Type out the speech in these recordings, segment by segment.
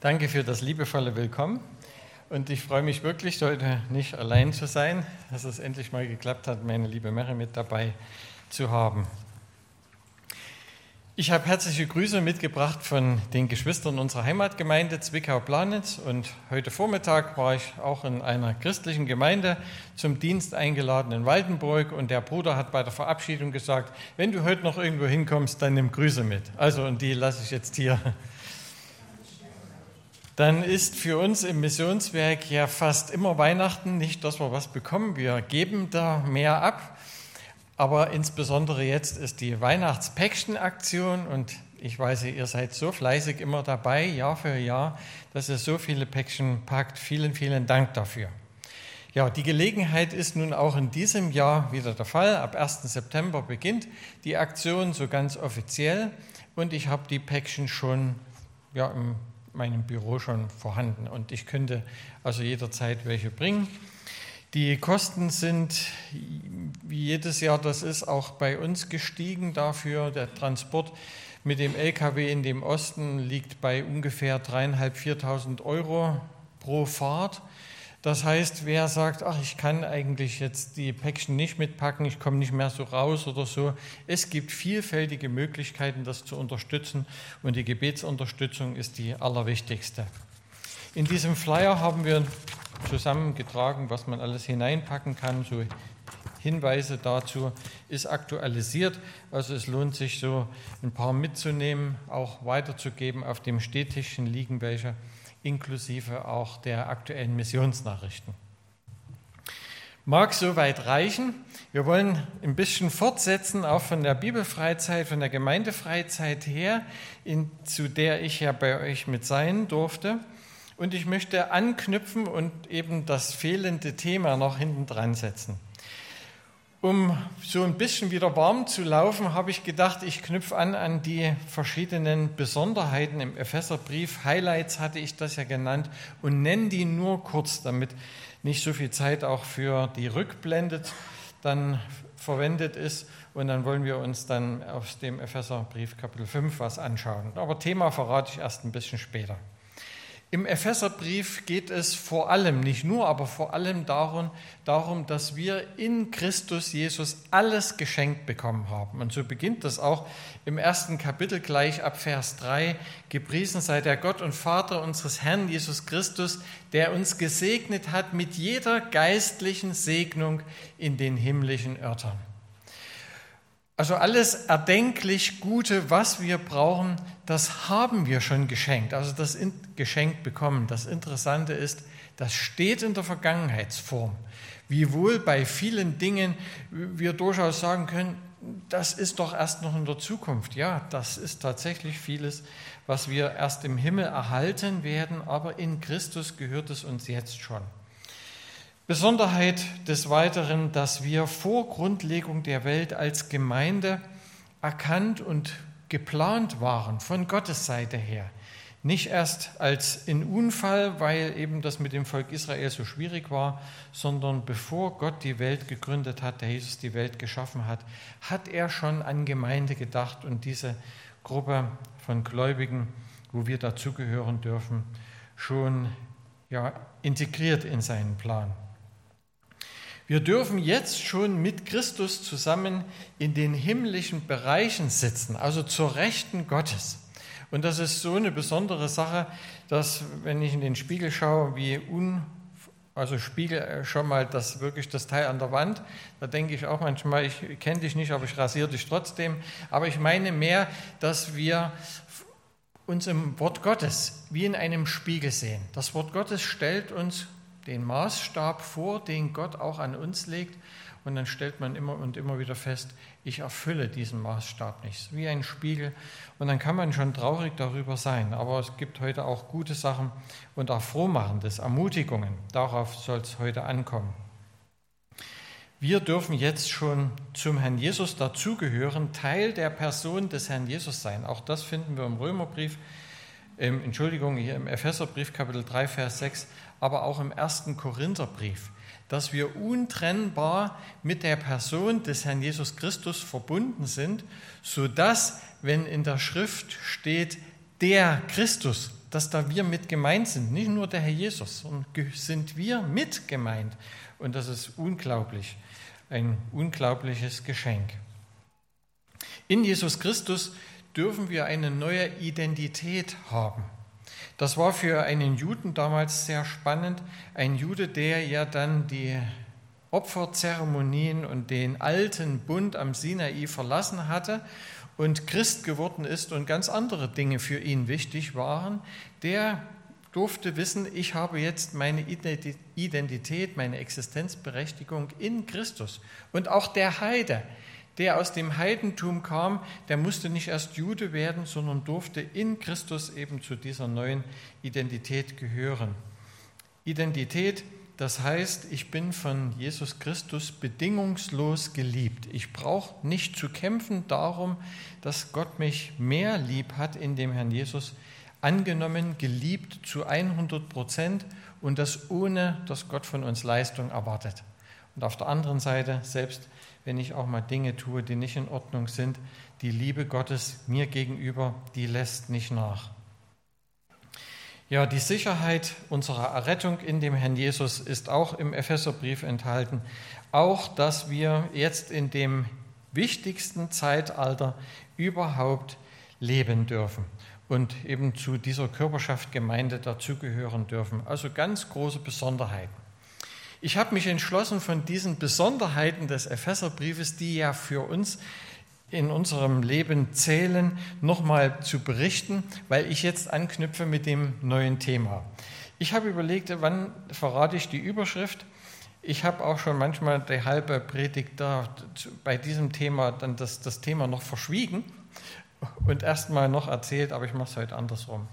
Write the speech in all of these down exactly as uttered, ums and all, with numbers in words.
Danke für das liebevolle Willkommen und ich freue mich wirklich, heute nicht allein zu sein, dass es endlich mal geklappt hat, meine liebe Mary mit dabei zu haben. Ich habe herzliche Grüße mitgebracht von den Geschwistern unserer Heimatgemeinde Zwickau-Planitz und heute Vormittag war ich auch in einer christlichen Gemeinde zum Dienst eingeladen in Waldenburg und der Bruder hat bei der Verabschiedung gesagt, wenn du heute noch irgendwo hinkommst, dann nimm Grüße mit. Also und die lasse ich jetzt hier. Dann ist für uns im Missionswerk ja fast immer Weihnachten, nicht, dass wir was bekommen, wir geben da mehr ab, aber insbesondere jetzt ist die Weihnachtspäckchen-Aktion und ich weiß, ihr seid so fleißig immer dabei, Jahr für Jahr, dass ihr so viele Päckchen packt. Vielen, vielen Dank dafür. Ja, die Gelegenheit ist nun auch in diesem Jahr wieder der Fall. Ab ersten September beginnt die Aktion so ganz offiziell und ich habe die Päckchen schon ja, im meinem Büro schon vorhanden und ich könnte also jederzeit welche bringen. Die Kosten sind, wie jedes Jahr das ist, auch bei uns gestiegen dafür. Der Transport mit dem L K W in dem Osten liegt bei ungefähr dreitausendfünfhundert, viertausend Euro pro Fahrt. Das heißt, wer sagt, ach, ich kann eigentlich jetzt die Päckchen nicht mitpacken, ich komme nicht mehr so raus oder so. Es gibt vielfältige Möglichkeiten, das zu unterstützen und die Gebetsunterstützung ist die allerwichtigste. In diesem Flyer haben wir zusammengetragen, was man alles hineinpacken kann, so Hinweise dazu ist aktualisiert. Also es lohnt sich so ein paar mitzunehmen, auch weiterzugeben. Auf dem Stehtischchen liegen welche, inklusive auch der aktuellen Missionsnachrichten. Mag soweit reichen. Wir wollen ein bisschen fortsetzen, auch von der Bibelfreizeit, von der Gemeindefreizeit her, in, zu der ich ja bei euch mit sein durfte. Und ich möchte anknüpfen und eben das fehlende Thema noch hinten dran setzen. Um so ein bisschen wieder warm zu laufen, habe ich gedacht, ich knüpfe an an die verschiedenen Besonderheiten im Epheserbrief. Highlights hatte ich das ja genannt und nenne die nur kurz, damit nicht so viel Zeit auch für die Rückblende dann verwendet ist. Und dann wollen wir uns dann aus dem Epheserbrief Kapitel fünf was anschauen. Aber Thema verrate ich erst ein bisschen später. Im Epheserbrief geht es vor allem, nicht nur, aber vor allem darum, darum, dass wir in Christus Jesus alles geschenkt bekommen haben. Und so beginnt das auch im ersten Kapitel gleich ab Vers drei. Gepriesen sei der Gott und Vater unseres Herrn Jesus Christus, der uns gesegnet hat mit jeder geistlichen Segnung in den himmlischen Örtern. Also alles erdenklich Gute, was wir brauchen, das haben wir schon geschenkt, also das geschenkt bekommen. Das Interessante ist, das steht in der Vergangenheitsform. Wiewohl bei vielen Dingen wir durchaus sagen können, das ist doch erst noch in der Zukunft. Ja, das ist tatsächlich vieles, was wir erst im Himmel erhalten werden, aber in Christus gehört es uns jetzt schon. Besonderheit des Weiteren, dass wir vor Grundlegung der Welt als Gemeinde erkannt und geplant waren von Gottes Seite her. Nicht erst als in Unfall, weil eben das mit dem Volk Israel so schwierig war, sondern bevor Gott die Welt gegründet hat, der Jesus die Welt geschaffen hat, hat er schon an Gemeinde gedacht und diese Gruppe von Gläubigen, wo wir dazugehören dürfen, schon ja, integriert in seinen Plan. Wir dürfen jetzt schon mit Christus zusammen in den himmlischen Bereichen sitzen, also zur Rechten Gottes. Und das ist so eine besondere Sache, dass, wenn ich in den Spiegel schaue, wie un, also Spiegel schon mal das wirklich das Teil an der Wand, da denke ich auch manchmal, ich kenne dich nicht, aber ich rasiere dich trotzdem. Aber ich meine mehr, dass wir uns im Wort Gottes wie in einem Spiegel sehen. Das Wort Gottes stellt uns den Maßstab vor, den Gott auch an uns legt. Und dann stellt man immer und immer wieder fest, ich erfülle diesen Maßstab nicht. Wie ein Spiegel. Und dann kann man schon traurig darüber sein. Aber es gibt heute auch gute Sachen und auch Frohmachendes, Ermutigungen. Darauf soll es heute ankommen. Wir dürfen jetzt schon zum Herrn Jesus dazugehören, Teil der Person des Herrn Jesus sein. Auch das finden wir im Römerbrief, im, Entschuldigung, hier im Epheserbrief Kapitel drei, Vers sechs, aber auch im ersten Korintherbrief, dass wir untrennbar mit der Person des Herrn Jesus Christus verbunden sind, sodass, wenn in der Schrift steht, der Christus, dass da wir mit gemeint sind. Nicht nur der Herr Jesus, sondern sind wir mit gemeint. Und das ist unglaublich, ein unglaubliches Geschenk. In Jesus Christus dürfen wir eine neue Identität haben. Das war für einen Juden damals sehr spannend. Ein Jude, der ja dann die Opferzeremonien und den alten Bund am Sinai verlassen hatte und Christ geworden ist und ganz andere Dinge für ihn wichtig waren, der durfte wissen, ich habe jetzt meine Identität, meine Existenzberechtigung in Christus. Und auch der Heide, der aus dem Heidentum kam, der musste nicht erst Jude werden, sondern durfte in Christus eben zu dieser neuen Identität gehören. Identität, das heißt, ich bin von Jesus Christus bedingungslos geliebt. Ich brauche nicht zu kämpfen darum, dass Gott mich mehr lieb hat in dem Herrn Jesus, angenommen, geliebt zu hundert Prozent und das ohne, dass Gott von uns Leistung erwartet. Und auf der anderen Seite, selbst wenn ich auch mal Dinge tue, die nicht in Ordnung sind, die Liebe Gottes mir gegenüber, die lässt nicht nach. Ja, die Sicherheit unserer Errettung in dem Herrn Jesus ist auch im Epheserbrief enthalten. Auch, dass wir jetzt in dem wichtigsten Zeitalter überhaupt leben dürfen und eben zu dieser Körperschaft Gemeinde dazugehören dürfen. Also ganz große Besonderheiten. Ich habe mich entschlossen, von diesen Besonderheiten des Epheserbriefes, die ja für uns in unserem Leben zählen, nochmal zu berichten, weil ich jetzt anknüpfe mit dem neuen Thema. Ich habe überlegt, wann verrate ich die Überschrift. Ich habe auch schon manchmal die halbe Predigt da bei diesem Thema dann das, das Thema noch verschwiegen und erst mal noch erzählt, aber ich mache es heute andersrum.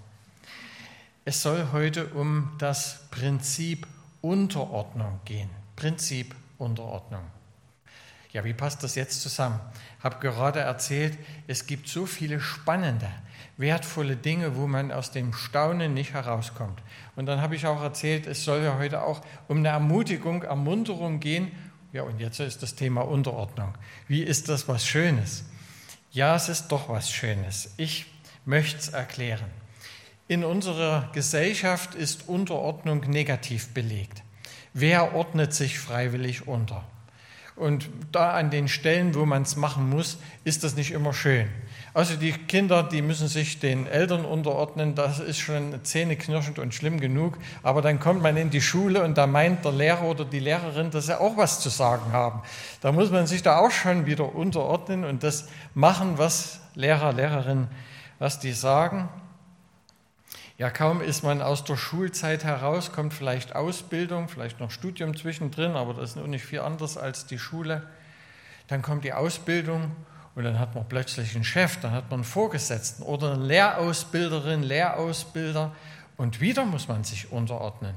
Es soll heute um das Prinzip Unterordnung gehen. Prinzip Unterordnung. Ja, wie passt das jetzt zusammen? Ich habe gerade erzählt, es gibt so viele spannende, wertvolle Dinge, wo man aus dem Staunen nicht herauskommt. Und dann habe ich auch erzählt, es soll ja heute auch um eine Ermutigung, Ermunterung gehen. Ja, und jetzt ist das Thema Unterordnung. Wie ist das was Schönes? Ja, es ist doch was Schönes. Ich möchte es erklären. In unserer Gesellschaft ist Unterordnung negativ belegt. Wer ordnet sich freiwillig unter? Und da an den Stellen, wo man es machen muss, ist das nicht immer schön. Also die Kinder, die müssen sich den Eltern unterordnen, das ist schon zähneknirschend und schlimm genug. Aber dann kommt man in die Schule und da meint der Lehrer oder die Lehrerin, dass sie auch was zu sagen haben. Da muss man sich da auch schon wieder unterordnen und das machen, was Lehrer, Lehrerinnen, was die sagen. Ja, kaum ist man aus der Schulzeit heraus, kommt vielleicht Ausbildung, vielleicht noch Studium zwischendrin, aber das ist noch nicht viel anders als die Schule. Dann kommt die Ausbildung und dann hat man plötzlich einen Chef, dann hat man einen Vorgesetzten oder eine Lehrausbilderin, Lehrausbilder und wieder muss man sich unterordnen.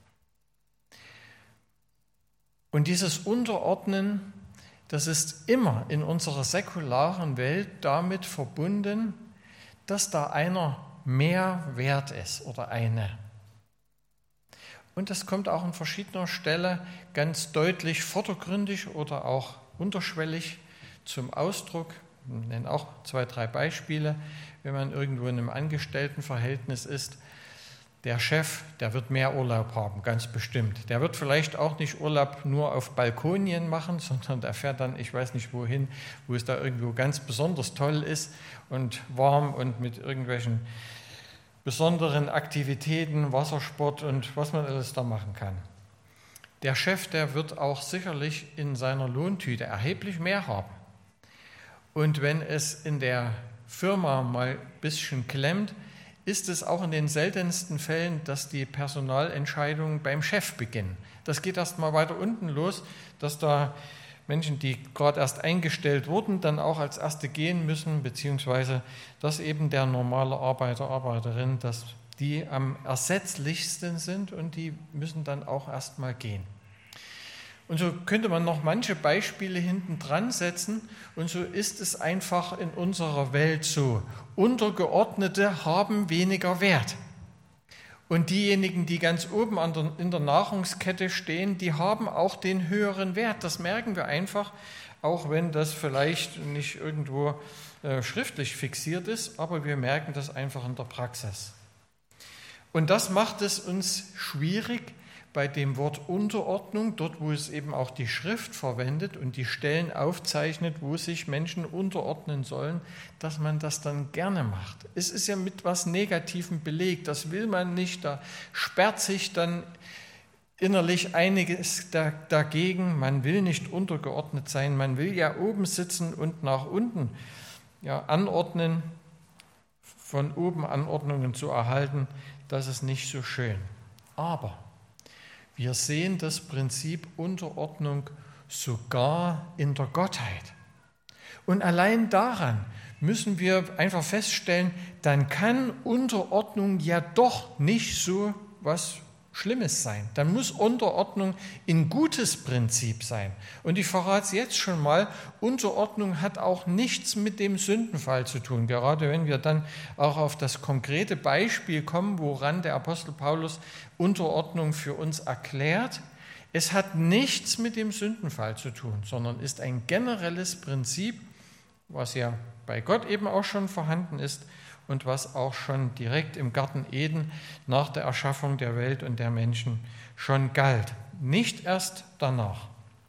Und dieses Unterordnen, das ist immer in unserer säkularen Welt damit verbunden, dass da einer mehr wert ist oder eine. Und das kommt auch an verschiedener Stelle ganz deutlich vordergründig oder auch unterschwellig zum Ausdruck. Ich nenne auch zwei, drei Beispiele. Wenn man irgendwo in einem Angestelltenverhältnis ist, der Chef, der wird mehr Urlaub haben, ganz bestimmt. Der wird vielleicht auch nicht Urlaub nur auf Balkonien machen, sondern der fährt dann, ich weiß nicht wohin, wo es da irgendwo ganz besonders toll ist und warm und mit irgendwelchen besonderen Aktivitäten, Wassersport und was man alles da machen kann. Der Chef, der wird auch sicherlich in seiner Lohntüte erheblich mehr haben. Und wenn es in der Firma mal ein bisschen klemmt, ist es auch in den seltensten Fällen, dass die Personalentscheidungen beim Chef beginnen. Das geht erst mal weiter unten los, dass da Menschen, die gerade erst eingestellt wurden, dann auch als Erste gehen müssen, beziehungsweise dass eben der normale Arbeiter, Arbeiterin, dass die am ersetzlichsten sind und die müssen dann auch erst mal gehen. Und so könnte man noch manche Beispiele hinten dran setzen und so ist es einfach in unserer Welt so. Untergeordnete haben weniger Wert. Und diejenigen, die ganz oben an der, in der Nahrungskette stehen, die haben auch den höheren Wert. Das merken wir einfach, auch wenn das vielleicht nicht irgendwo äh, schriftlich fixiert ist, aber wir merken das einfach in der Praxis. Und das macht es uns schwierig bei dem Wort Unterordnung, dort wo es eben auch die Schrift verwendet und die Stellen aufzeichnet, wo sich Menschen unterordnen sollen, dass man das dann gerne macht. Es ist ja mit was Negativem belegt, das will man nicht, da sperrt sich dann innerlich einiges dagegen, man will nicht untergeordnet sein, man will ja oben sitzen und nach unten ja, anordnen, von oben Anordnungen zu erhalten, das ist nicht so schön. Aber wir sehen das Prinzip Unterordnung sogar in der Gottheit. Und allein daran müssen wir einfach feststellen, dann kann Unterordnung ja doch nicht so was Schlimmes sein. Dann muss Unterordnung ein gutes Prinzip sein. Und ich verrate es jetzt schon mal, Unterordnung hat auch nichts mit dem Sündenfall zu tun. Gerade wenn wir dann auch auf das konkrete Beispiel kommen, woran der Apostel Paulus Unterordnung für uns erklärt. Es hat nichts mit dem Sündenfall zu tun, sondern ist ein generelles Prinzip, was ja bei Gott eben auch schon vorhanden ist, und was auch schon direkt im Garten Eden nach der Erschaffung der Welt und der Menschen schon galt. Nicht erst danach.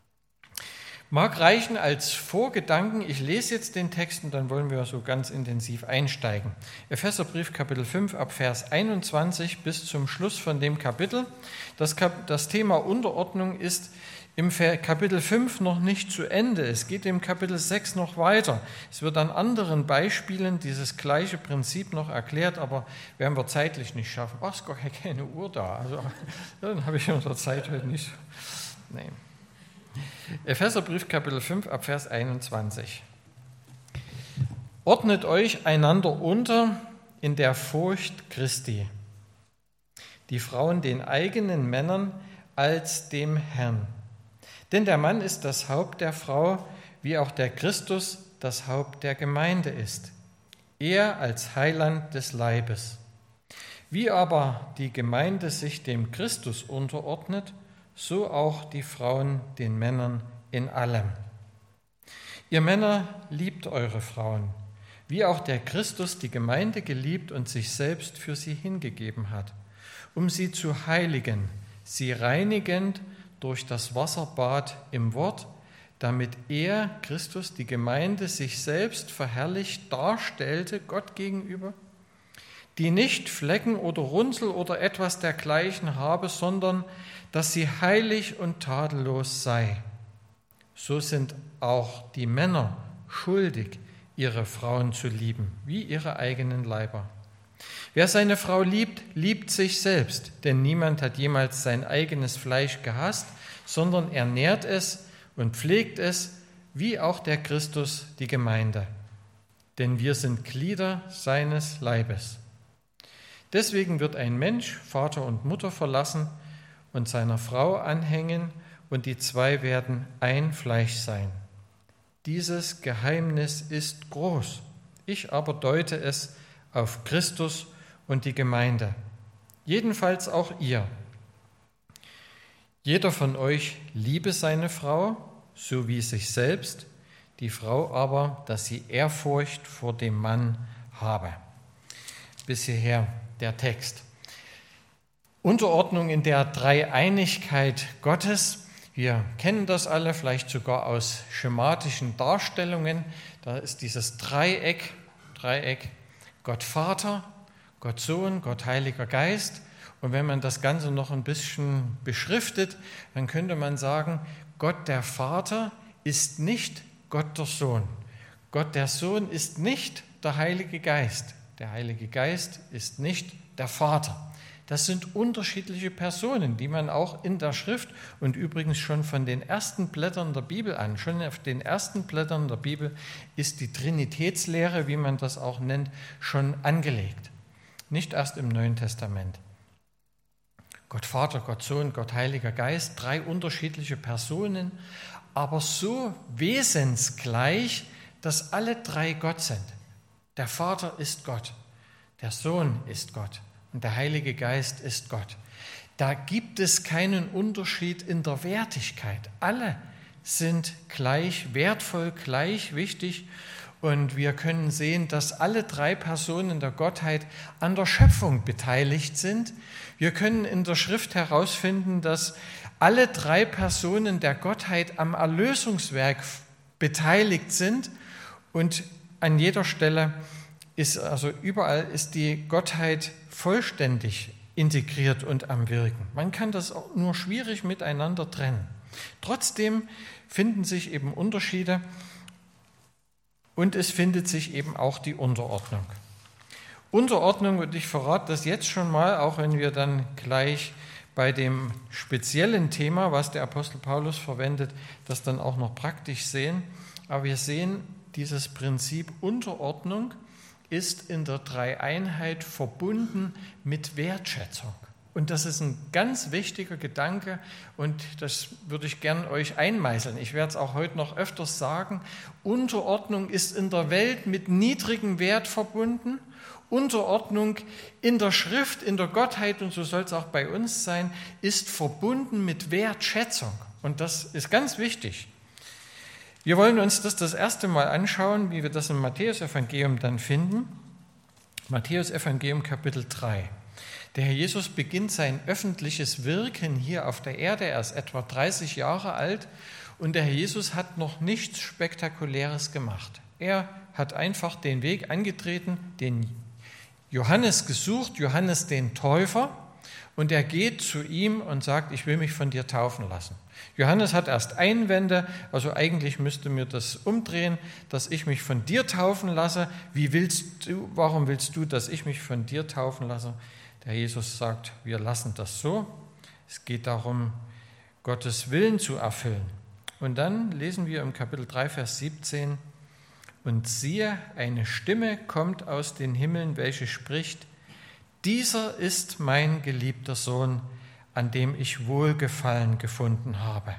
Mag reichen als Vorgedanken, ich lese jetzt den Text und dann wollen wir so ganz intensiv einsteigen. Epheserbrief Kapitel fünf ab Vers einundzwanzig bis zum Schluss von dem Kapitel. Das, Kap- das Thema Unterordnung ist im Kapitel fünf noch nicht zu Ende. Es geht im Kapitel sechs noch weiter. Es wird an anderen Beispielen dieses gleiche Prinzip noch erklärt, aber werden wir zeitlich nicht schaffen. Ach, ist gar keine Uhr da. Also, dann habe ich unsere Zeit heute nicht. Nee. Epheserbrief Kapitel fünf ab Vers einundzwanzig. Ordnet euch einander unter in der Furcht Christi. Die Frauen den eigenen Männern als dem Herrn. Denn der Mann ist das Haupt der Frau, wie auch der Christus das Haupt der Gemeinde ist. Er als Heiland des Leibes. Wie aber die Gemeinde sich dem Christus unterordnet, so auch die Frauen den Männern in allem. Ihr Männer liebt eure Frauen, wie auch der Christus die Gemeinde geliebt und sich selbst für sie hingegeben hat, um sie zu heiligen, sie reinigend durch das Wasserbad im Wort, damit er, Christus, die Gemeinde sich selbst verherrlicht darstellte, Gott gegenüber, die nicht Flecken oder Runzel oder etwas dergleichen habe, sondern dass sie heilig und tadellos sei. So sind auch die Männer schuldig, ihre Frauen zu lieben, wie ihre eigenen Leiber. Wer seine Frau liebt, liebt sich selbst, denn niemand hat jemals sein eigenes Fleisch gehasst, sondern er nährt es und pflegt es, wie auch der Christus die Gemeinde. Denn wir sind Glieder seines Leibes. Deswegen wird ein Mensch Vater und Mutter verlassen und seiner Frau anhängen, und die zwei werden ein Fleisch sein. Dieses Geheimnis ist groß. Ich aber deute es auf Christus und die Gemeinde. Jedenfalls auch ihr. Jeder von euch liebe seine Frau, so wie sich selbst, die Frau aber, dass sie Ehrfurcht vor dem Mann habe. Bis hierher der Text. Unterordnung in der Dreieinigkeit Gottes. Wir kennen das alle, vielleicht sogar aus schematischen Darstellungen. Da ist dieses Dreieck, Dreieck, Gott Vater, Gott Sohn, Gott Heiliger Geist. Und wenn man das Ganze noch ein bisschen beschriftet, dann könnte man sagen, Gott der Vater ist nicht Gott der Sohn. Gott der Sohn ist nicht der Heilige Geist. Der Heilige Geist ist nicht der Vater. Das sind unterschiedliche Personen, die man auch in der Schrift und übrigens schon von den ersten Blättern der Bibel an, schon auf den ersten Blättern der Bibel ist die Trinitätslehre, wie man das auch nennt, schon angelegt. Nicht erst im Neuen Testament. Gott Vater, Gott Sohn, Gott Heiliger Geist, drei unterschiedliche Personen, aber so wesensgleich, dass alle drei Gott sind. Der Vater ist Gott, der Sohn ist Gott und der Heilige Geist ist Gott. Da gibt es keinen Unterschied in der Wertigkeit. Alle sind gleich wertvoll, gleich wichtig Und wir können sehen, dass alle drei Personen der Gottheit an der Schöpfung beteiligt sind. Wir können in der Schrift herausfinden, dass alle drei Personen der Gottheit am Erlösungswerk beteiligt sind. Und an jeder Stelle ist, also überall ist die Gottheit vollständig integriert und am Wirken. Man kann das auch nur schwierig miteinander trennen. Trotzdem finden sich eben Unterschiede. Und es findet sich eben auch die Unterordnung. Unterordnung, und ich verrate das jetzt schon mal, auch wenn wir dann gleich bei dem speziellen Thema, was der Apostel Paulus verwendet, das dann auch noch praktisch sehen. Aber wir sehen, dieses Prinzip Unterordnung ist in der Dreieinheit verbunden mit Wertschätzung. Und das ist ein ganz wichtiger Gedanke und das würde ich gern euch einmeißeln. Ich werde es auch heute noch öfters sagen. Unterordnung ist in der Welt mit niedrigem Wert verbunden. Unterordnung in der Schrift, in der Gottheit, und so soll es auch bei uns sein, ist verbunden mit Wertschätzung. Und das ist ganz wichtig. Wir wollen uns das das erste Mal anschauen, wie wir das im Matthäus-Evangelium dann finden. Matthäus-Evangelium Kapitel drei. Der Herr Jesus beginnt sein öffentliches Wirken hier auf der Erde. Er ist etwa dreißig Jahre alt und der Herr Jesus hat noch nichts Spektakuläres gemacht. Er hat einfach den Weg angetreten, den Johannes gesucht, Johannes den Täufer, und er geht zu ihm und sagt, ich will mich von dir taufen lassen. Johannes hat erst Einwände, also eigentlich müsste mir das umdrehen, dass ich mich von dir taufen lasse. Wie willst du, warum willst du, dass ich mich von dir taufen lasse? Der Jesus sagt, wir lassen das so. Es geht darum, Gottes Willen zu erfüllen. Und dann lesen wir im Kapitel drei, Vers siebzehn, und siehe, eine Stimme kommt aus den Himmeln, welche spricht, dieser ist mein geliebter Sohn, an dem ich Wohlgefallen gefunden habe.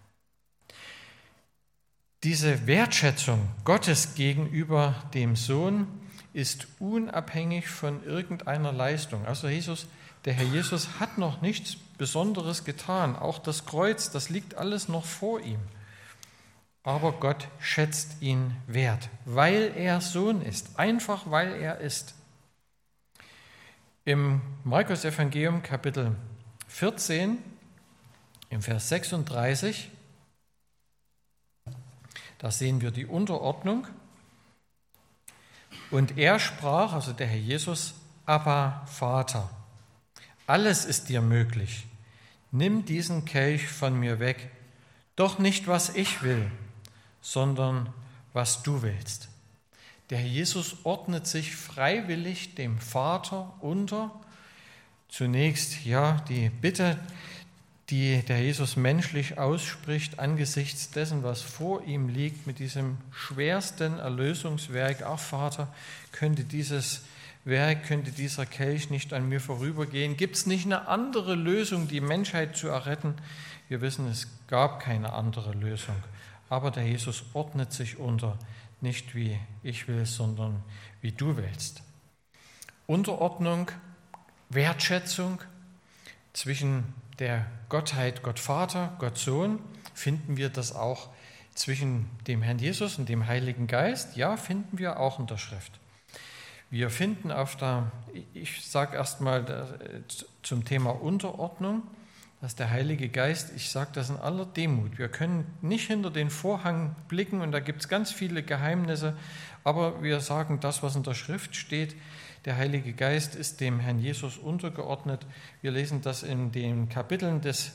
Diese Wertschätzung Gottes gegenüber dem Sohn ist unabhängig von irgendeiner Leistung. Also Jesus, der Herr Jesus hat noch nichts Besonderes getan. Auch das Kreuz, das liegt alles noch vor ihm. Aber Gott schätzt ihn wert, weil er Sohn ist, einfach weil er ist. Im Markus-Evangelium Kapitel vierzehn, im Vers sechsunddreißig, da sehen wir die Unterordnung. Und er sprach, also der Herr Jesus, Abba, Vater, alles ist dir möglich. Nimm diesen Kelch von mir weg, doch nicht, was ich will, sondern was du willst. Der Herr Jesus ordnet sich freiwillig dem Vater unter. Zunächst, ja, die Bitte, die der Jesus menschlich ausspricht, angesichts dessen, was vor ihm liegt, mit diesem schwersten Erlösungswerk. Ach Vater, könnte dieses Werk, könnte dieser Kelch nicht an mir vorübergehen? Gibt es nicht eine andere Lösung, die Menschheit zu erretten? Wir wissen, es gab keine andere Lösung. Aber der Jesus ordnet sich unter, nicht wie ich will, sondern wie du willst. Unterordnung, Wertschätzung zwischen der Gottheit, Gott Vater, Gott Sohn, finden wir das auch zwischen dem Herrn Jesus und dem Heiligen Geist? Ja, finden wir auch in der Schrift. Wir finden auf der, ich sage erstmal zum Thema Unterordnung, dass der Heilige Geist, ich sage das in aller Demut, wir können nicht hinter den Vorhang blicken und da gibt es ganz viele Geheimnisse, aber wir sagen das, was in der Schrift steht. Der Heilige Geist ist dem Herrn Jesus untergeordnet. Wir lesen das in den Kapiteln des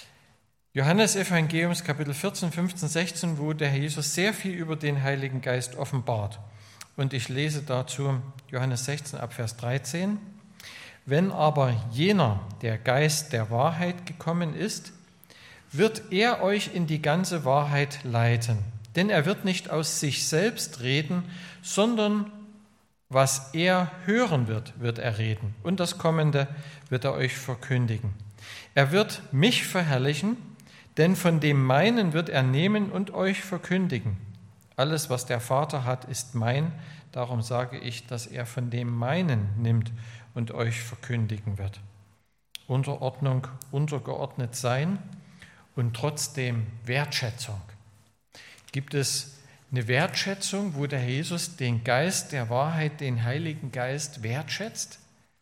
Johannesevangeliums, Kapitel vierzehn, fünfzehn, sechzehn, wo der Herr Jesus sehr viel über den Heiligen Geist offenbart. Und ich lese dazu Johannes sechzehn ab Vers dreizehn. Wenn aber jener, der Geist der Wahrheit gekommen ist, wird er euch in die ganze Wahrheit leiten. Denn er wird nicht aus sich selbst reden, sondern was er hören wird, wird er reden. Und das Kommende wird er euch verkündigen. Er wird mich verherrlichen, denn von dem meinen wird er nehmen und euch verkündigen. Alles, was der Vater hat, ist mein. Darum sage ich, dass er von dem meinen nimmt und euch verkündigen wird. Unterordnung, untergeordnet sein und trotzdem Wertschätzung. Gibt es eine Wertschätzung, wo der Herr Jesus den Geist der Wahrheit, den Heiligen Geist wertschätzt.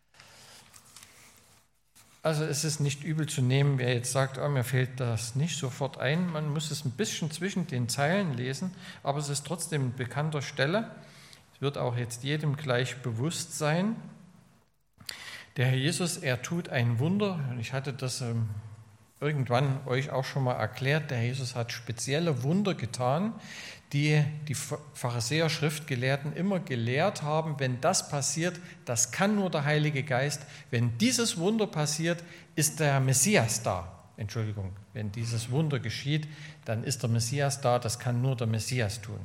Also es ist nicht übel zu nehmen, wer jetzt sagt, oh, mir fällt das nicht sofort ein. Man muss es ein bisschen zwischen den Zeilen lesen, aber es ist trotzdem eine bekannte Stelle. Es wird auch jetzt jedem gleich bewusst sein. Der Herr Jesus, er tut ein Wunder. Ich hatte das ähm, irgendwann euch auch schon mal erklärt. Der Herr Jesus hat spezielle Wunder getan, die die Pharisäer, Schriftgelehrten immer gelehrt haben, wenn das passiert, das kann nur der Heilige Geist. Wenn dieses Wunder passiert, ist der Messias da. Entschuldigung, wenn dieses Wunder geschieht, dann ist der Messias da, das kann nur der Messias tun.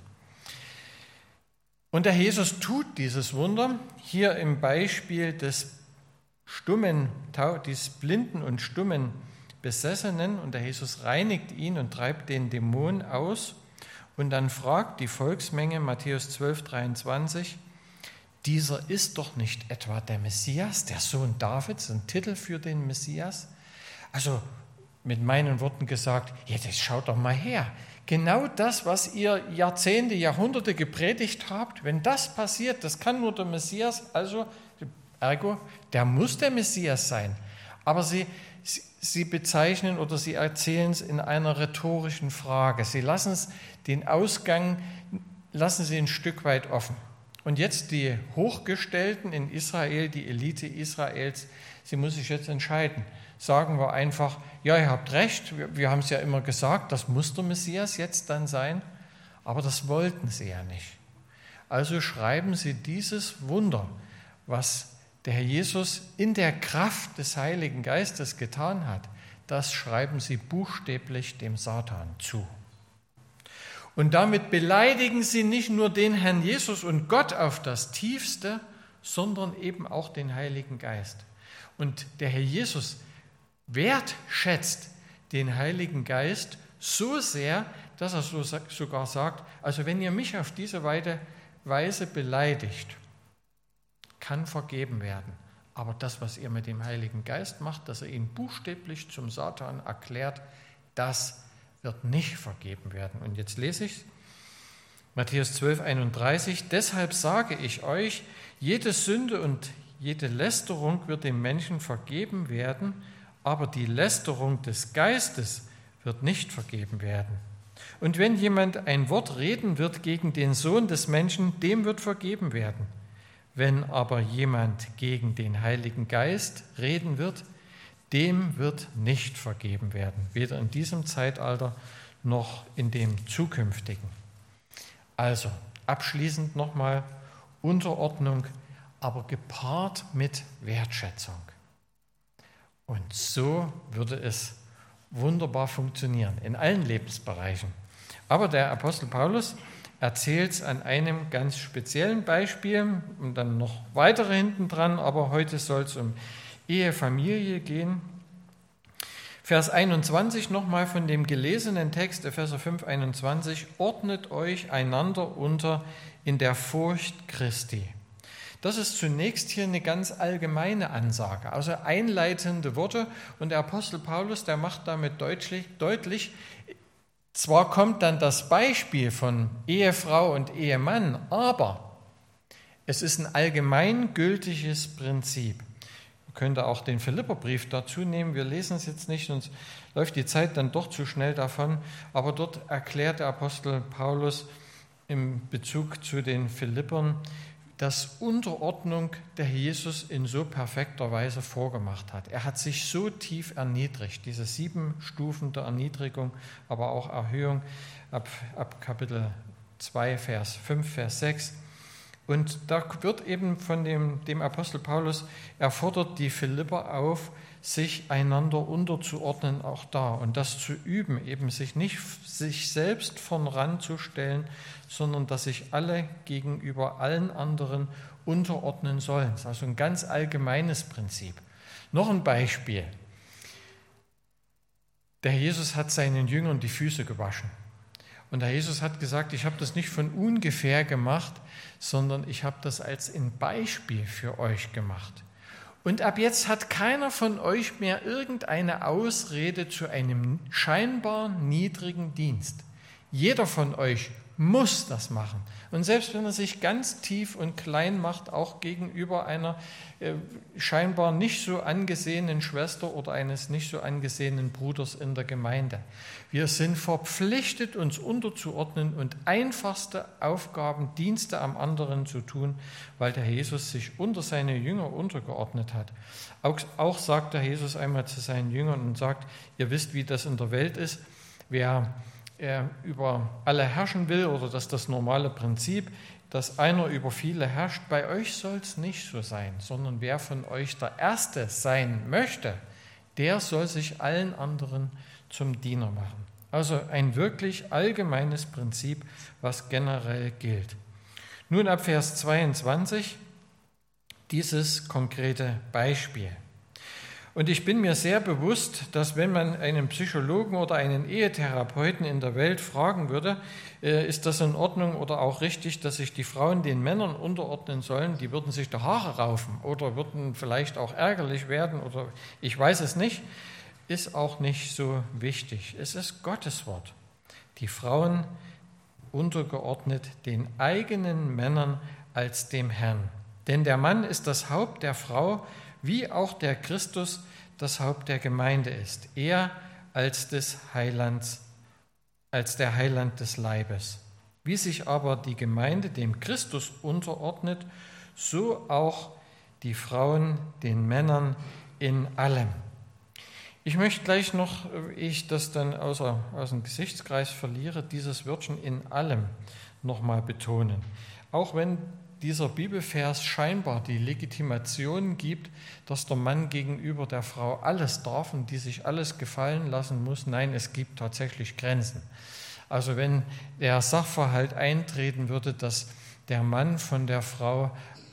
Und der Jesus tut dieses Wunder, hier im Beispiel des stummen, des blinden und stummen Besessenen, und der Jesus reinigt ihn und treibt den Dämon aus. Und dann fragt die Volksmenge, Matthäus zwölf, dreiundzwanzig, dieser ist doch nicht etwa der Messias, der Sohn Davids, ein Titel für den Messias? Also mit meinen Worten gesagt, ja, das schaut doch mal her. Genau das, was ihr Jahrzehnte, Jahrhunderte gepredigt habt, wenn das passiert, das kann nur der Messias, also ergo, der muss der Messias sein. Aber sie Sie bezeichnen oder sie erzählen es in einer rhetorischen Frage. Sie lassen es, den Ausgang lassen sie ein Stück weit offen. Und jetzt die Hochgestellten in Israel, die Elite Israels, sie muss sich jetzt entscheiden. Sagen wir einfach, ja, ihr habt recht, wir, wir haben es ja immer gesagt, das muss der Messias jetzt dann sein, aber das wollten sie ja nicht. Also schreiben sie dieses Wunder, was der Herr Jesus in der Kraft des Heiligen Geistes getan hat, das schreiben sie buchstäblich dem Satan zu. Und damit beleidigen sie nicht nur den Herrn Jesus und Gott auf das Tiefste, sondern eben auch den Heiligen Geist. Und der Herr Jesus wertschätzt den Heiligen Geist so sehr, dass er so sogar sagt, also wenn ihr mich auf diese Weise beleidigt, kann vergeben werden. Aber das, was ihr mit dem Heiligen Geist macht, dass er ihn buchstäblich zum Satan erklärt, das wird nicht vergeben werden. Und jetzt lese ich Matthäus zwölf, einunddreißig. Deshalb sage ich euch, jede Sünde und jede Lästerung wird dem Menschen vergeben werden, aber die Lästerung des Geistes wird nicht vergeben werden. Und wenn jemand ein Wort reden wird gegen den Sohn des Menschen, dem wird vergeben werden. Wenn aber jemand gegen den Heiligen Geist reden wird, dem wird nicht vergeben werden, weder in diesem Zeitalter noch in dem zukünftigen. Also abschließend nochmal Unterordnung, aber gepaart mit Wertschätzung. Und so würde es wunderbar funktionieren in allen Lebensbereichen. Aber der Apostel Paulus erzählt es an einem ganz speziellen Beispiel und dann noch weitere hinten dran, aber heute soll es um Ehe, Familie gehen. Vers einundzwanzig nochmal von dem gelesenen Text, Epheser fünf, einundzwanzig, ordnet euch einander unter in der Furcht Christi. Das ist zunächst hier eine ganz allgemeine Ansage, also einleitende Worte, und der Apostel Paulus, der macht damit deutlich, deutlich, zwar kommt dann das Beispiel von Ehefrau und Ehemann, aber es ist ein allgemeingültiges Prinzip. Man könnte auch den Philipperbrief dazu nehmen, wir lesen es jetzt nicht, sonst läuft die Zeit dann doch zu schnell davon, aber dort erklärt der Apostel Paulus im Bezug zu den Philippern, dass Unterordnung der Jesus in so perfekter Weise vorgemacht hat. Er hat sich so tief erniedrigt, diese sieben Stufen der Erniedrigung, aber auch Erhöhung ab, ab Kapitel zwei, Vers fünf, Vers sechs. Und da wird eben von dem, dem Apostel Paulus, er fordert die Philipper auf, sich einander unterzuordnen, auch da, und das zu üben, eben sich nicht sich selbst vorn Rand zu stellen, sondern dass sich alle gegenüber allen anderen unterordnen sollen. Das ist also ein ganz allgemeines Prinzip. Noch ein Beispiel. Der Jesus hat seinen Jüngern die Füße gewaschen. Und der Jesus hat gesagt, ich habe das nicht von ungefähr gemacht, sondern ich habe das als ein Beispiel für euch gemacht. Und ab jetzt hat keiner von euch mehr irgendeine Ausrede zu einem scheinbar niedrigen Dienst. Jeder von euch muss das machen. Und selbst wenn er sich ganz tief und klein macht, auch gegenüber einer äh, scheinbar nicht so angesehenen Schwester oder eines nicht so angesehenen Bruders in der Gemeinde. Wir sind verpflichtet, uns unterzuordnen und einfachste Aufgaben, Dienste am anderen zu tun, weil der Jesus sich unter seine Jünger untergeordnet hat. Auch, auch sagt der Jesus einmal zu seinen Jüngern und sagt, ihr wisst, wie das in der Welt ist, wer er über alle herrschen will, oder dass das normale Prinzip, dass einer über viele herrscht, bei euch soll es nicht so sein, sondern wer von euch der Erste sein möchte, der soll sich allen anderen zum Diener machen. Also ein wirklich allgemeines Prinzip, was generell gilt. Nun ab Vers zweiundzwanzig dieses konkrete Beispiel. Und ich bin mir sehr bewusst, dass wenn man einen Psychologen oder einen Ehetherapeuten in der Welt fragen würde, äh, ist das in Ordnung oder auch richtig, dass sich die Frauen den Männern unterordnen sollen, die würden sich die Haare raufen oder würden vielleicht auch ärgerlich werden oder ich weiß es nicht, ist auch nicht so wichtig. Es ist Gottes Wort. Die Frauen untergeordnet den eigenen Männern als dem Herrn. Denn der Mann ist das Haupt der Frau, wie auch der Christus das Haupt der Gemeinde ist, er als des Heilands, als der Heiland des Leibes. Wie sich aber die Gemeinde dem Christus unterordnet, so auch die Frauen den Männern in allem. Ich möchte gleich noch, ehe ich das dann außer, aus dem Gesichtskreis verliere, dieses Wörtchen in allem nochmal betonen. Auch wenn dieser Bibelvers scheinbar die Legitimation gibt, dass der Mann gegenüber der Frau alles darf und die sich alles gefallen lassen muss. Nein, es gibt tatsächlich Grenzen. Also wenn der Sachverhalt eintreten würde, dass der Mann von der Frau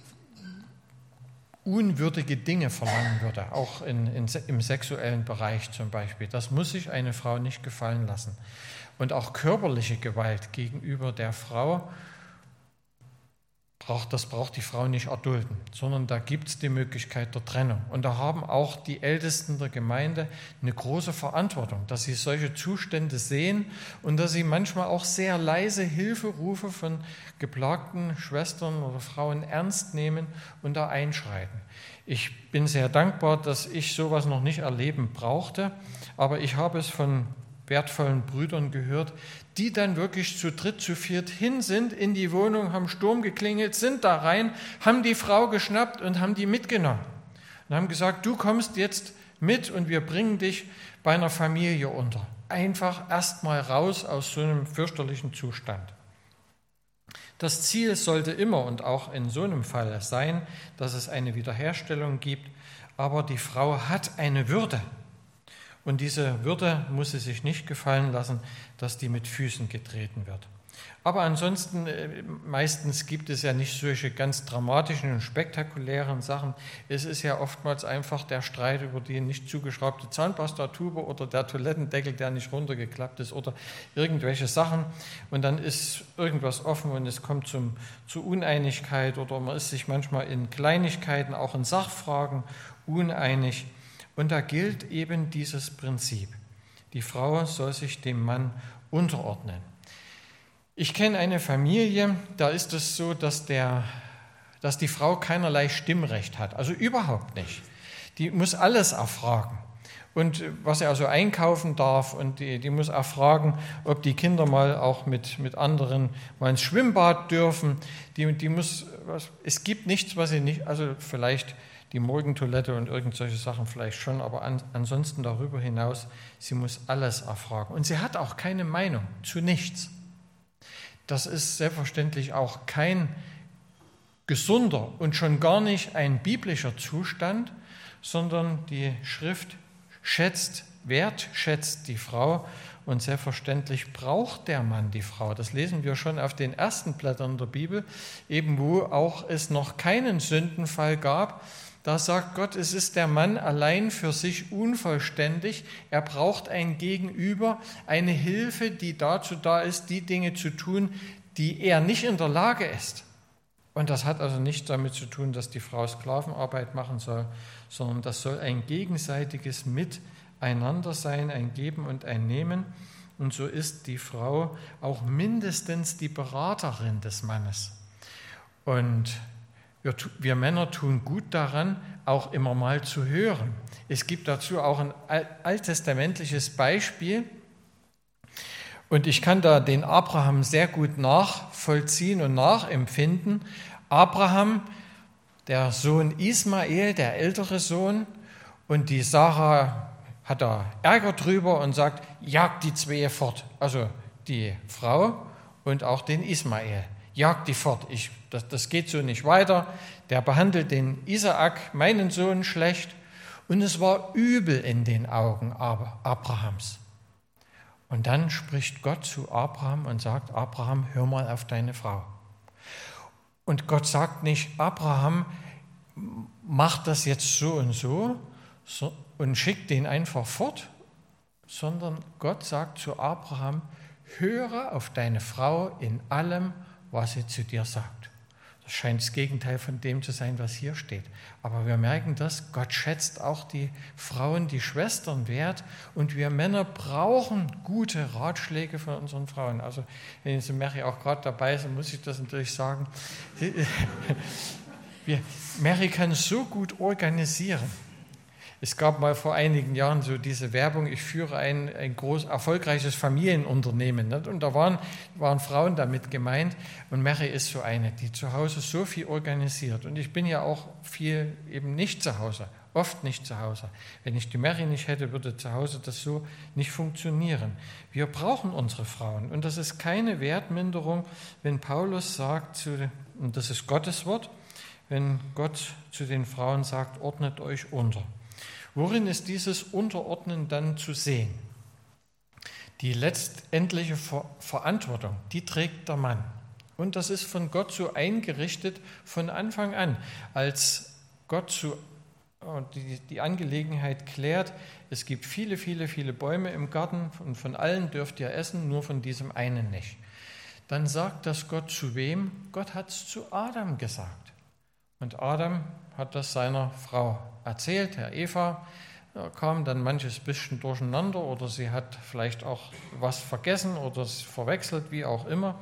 unwürdige Dinge verlangen würde, auch in, in, im sexuellen Bereich zum Beispiel, das muss sich eine Frau nicht gefallen lassen. Und auch körperliche Gewalt gegenüber der Frau, das braucht die Frau nicht erdulden, sondern da gibt es die Möglichkeit der Trennung. Und da haben auch die Ältesten der Gemeinde eine große Verantwortung, dass sie solche Zustände sehen und dass sie manchmal auch sehr leise Hilferufe von geplagten Schwestern oder Frauen ernst nehmen und da einschreiten. Ich bin sehr dankbar, dass ich sowas noch nicht erleben brauchte, aber ich habe es von wertvollen Brüdern gehört, die dann wirklich zu dritt, zu viert hin sind in die Wohnung, haben Sturm geklingelt, sind da rein, haben die Frau geschnappt und haben die mitgenommen und haben gesagt, du kommst jetzt mit und wir bringen dich bei einer Familie unter. Einfach erstmal raus aus so einem fürchterlichen Zustand. Das Ziel sollte immer und auch in so einem Fall sein, dass es eine Wiederherstellung gibt, aber die Frau hat eine Würde. Und diese Würde muss sie sich nicht gefallen lassen, dass die mit Füßen getreten wird. Aber ansonsten, meistens gibt es ja nicht solche ganz dramatischen und spektakulären Sachen. Es ist ja oftmals einfach der Streit über die nicht zugeschraubte Zahnpastatube oder der Toilettendeckel, der nicht runtergeklappt ist oder irgendwelche Sachen. Und dann ist irgendwas offen und es kommt zum, zu Uneinigkeit oder man ist sich manchmal in Kleinigkeiten, auch in Sachfragen uneinig. Und da gilt eben dieses Prinzip. Die Frau soll sich dem Mann unterordnen. Ich kenne eine Familie, da ist es so, dass, der, dass die Frau keinerlei Stimmrecht hat, also überhaupt nicht. Die muss alles erfragen. Und was er also einkaufen darf und die, die muss erfragen, ob die Kinder mal auch mit, mit anderen mal ins Schwimmbad dürfen. Die, die muss, was, es gibt nichts, was sie nicht, also vielleicht die Morgentoilette und irgend solche Sachen vielleicht schon, aber an, ansonsten darüber hinaus, sie muss alles erfragen. Und sie hat auch keine Meinung zu nichts. Das ist selbstverständlich auch kein gesunder und schon gar nicht ein biblischer Zustand, sondern die Schrift schätzt, wertschätzt die Frau und selbstverständlich braucht der Mann die Frau. Das lesen wir schon auf den ersten Blättern der Bibel, eben wo auch es noch keinen Sündenfall gab. Da sagt Gott, es ist der Mann allein für sich unvollständig. Er braucht ein Gegenüber, eine Hilfe, die dazu da ist, die Dinge zu tun, die er nicht in der Lage ist. Und das hat also nichts damit zu tun, dass die Frau Sklavenarbeit machen soll, sondern das soll ein gegenseitiges Miteinander sein, ein Geben und ein Nehmen. und so ist die Frau auch mindestens die Beraterin des Mannes. Und wir, wir Männer tun gut daran, auch immer mal zu hören. Es gibt dazu auch ein alttestamentliches Beispiel. Und ich kann da den Abraham sehr gut nachvollziehen und nachempfinden. Abraham, der Sohn Ismael, der ältere Sohn, und die Sarah hat da Ärger drüber und sagt, jagt die zwei fort. Also die Frau und auch den Ismael. Jagt die fort. Ich, das, das geht so nicht weiter. Der behandelt den Isaak, meinen Sohn, schlecht. Und es war übel in den Augen Abrahams. Und dann spricht Gott zu Abraham und sagt, Abraham, hör mal auf deine Frau. Und Gott sagt nicht, Abraham, mach das jetzt so und so, so und schickt den einfach fort, sondern Gott sagt zu Abraham, höre auf deine Frau in allem, was sie zu dir sagt. Das scheint das Gegenteil von dem zu sein, was hier steht. Aber wir merken das, Gott schätzt auch die Frauen, die Schwestern wert, und wir Männer brauchen gute Ratschläge von unseren Frauen. Also wenn jetzt Mary auch gerade dabei ist, muss ich das natürlich sagen. Mary kann so gut organisieren. Es gab mal vor einigen Jahren so diese Werbung, ich führe ein, ein groß erfolgreiches Familienunternehmen. Nicht? Und da waren, waren Frauen damit gemeint. Und Mary ist so eine, die zu Hause so viel organisiert. Und ich bin ja auch viel eben nicht zu Hause, oft nicht zu Hause. Wenn ich die Mary nicht hätte, würde zu Hause das so nicht funktionieren. Wir brauchen unsere Frauen. Und das ist keine Wertminderung, wenn Paulus sagt, zu, und das ist Gottes Wort, wenn Gott zu den Frauen sagt, ordnet euch unter. Worin ist dieses Unterordnen dann zu sehen? Die letztendliche Ver- Verantwortung, die trägt der Mann. Und das ist von Gott so eingerichtet von Anfang an, als Gott zu, die, die Angelegenheit klärt, es gibt viele, viele, viele Bäume im Garten und von allen dürft ihr essen, nur von diesem einen nicht. Dann sagt das Gott zu wem? Gott hat es zu Adam gesagt. Und Adam hat das seiner Frau erzählt, Herr Eva, da kam dann manches bisschen durcheinander oder sie hat vielleicht auch was vergessen oder es verwechselt, wie auch immer.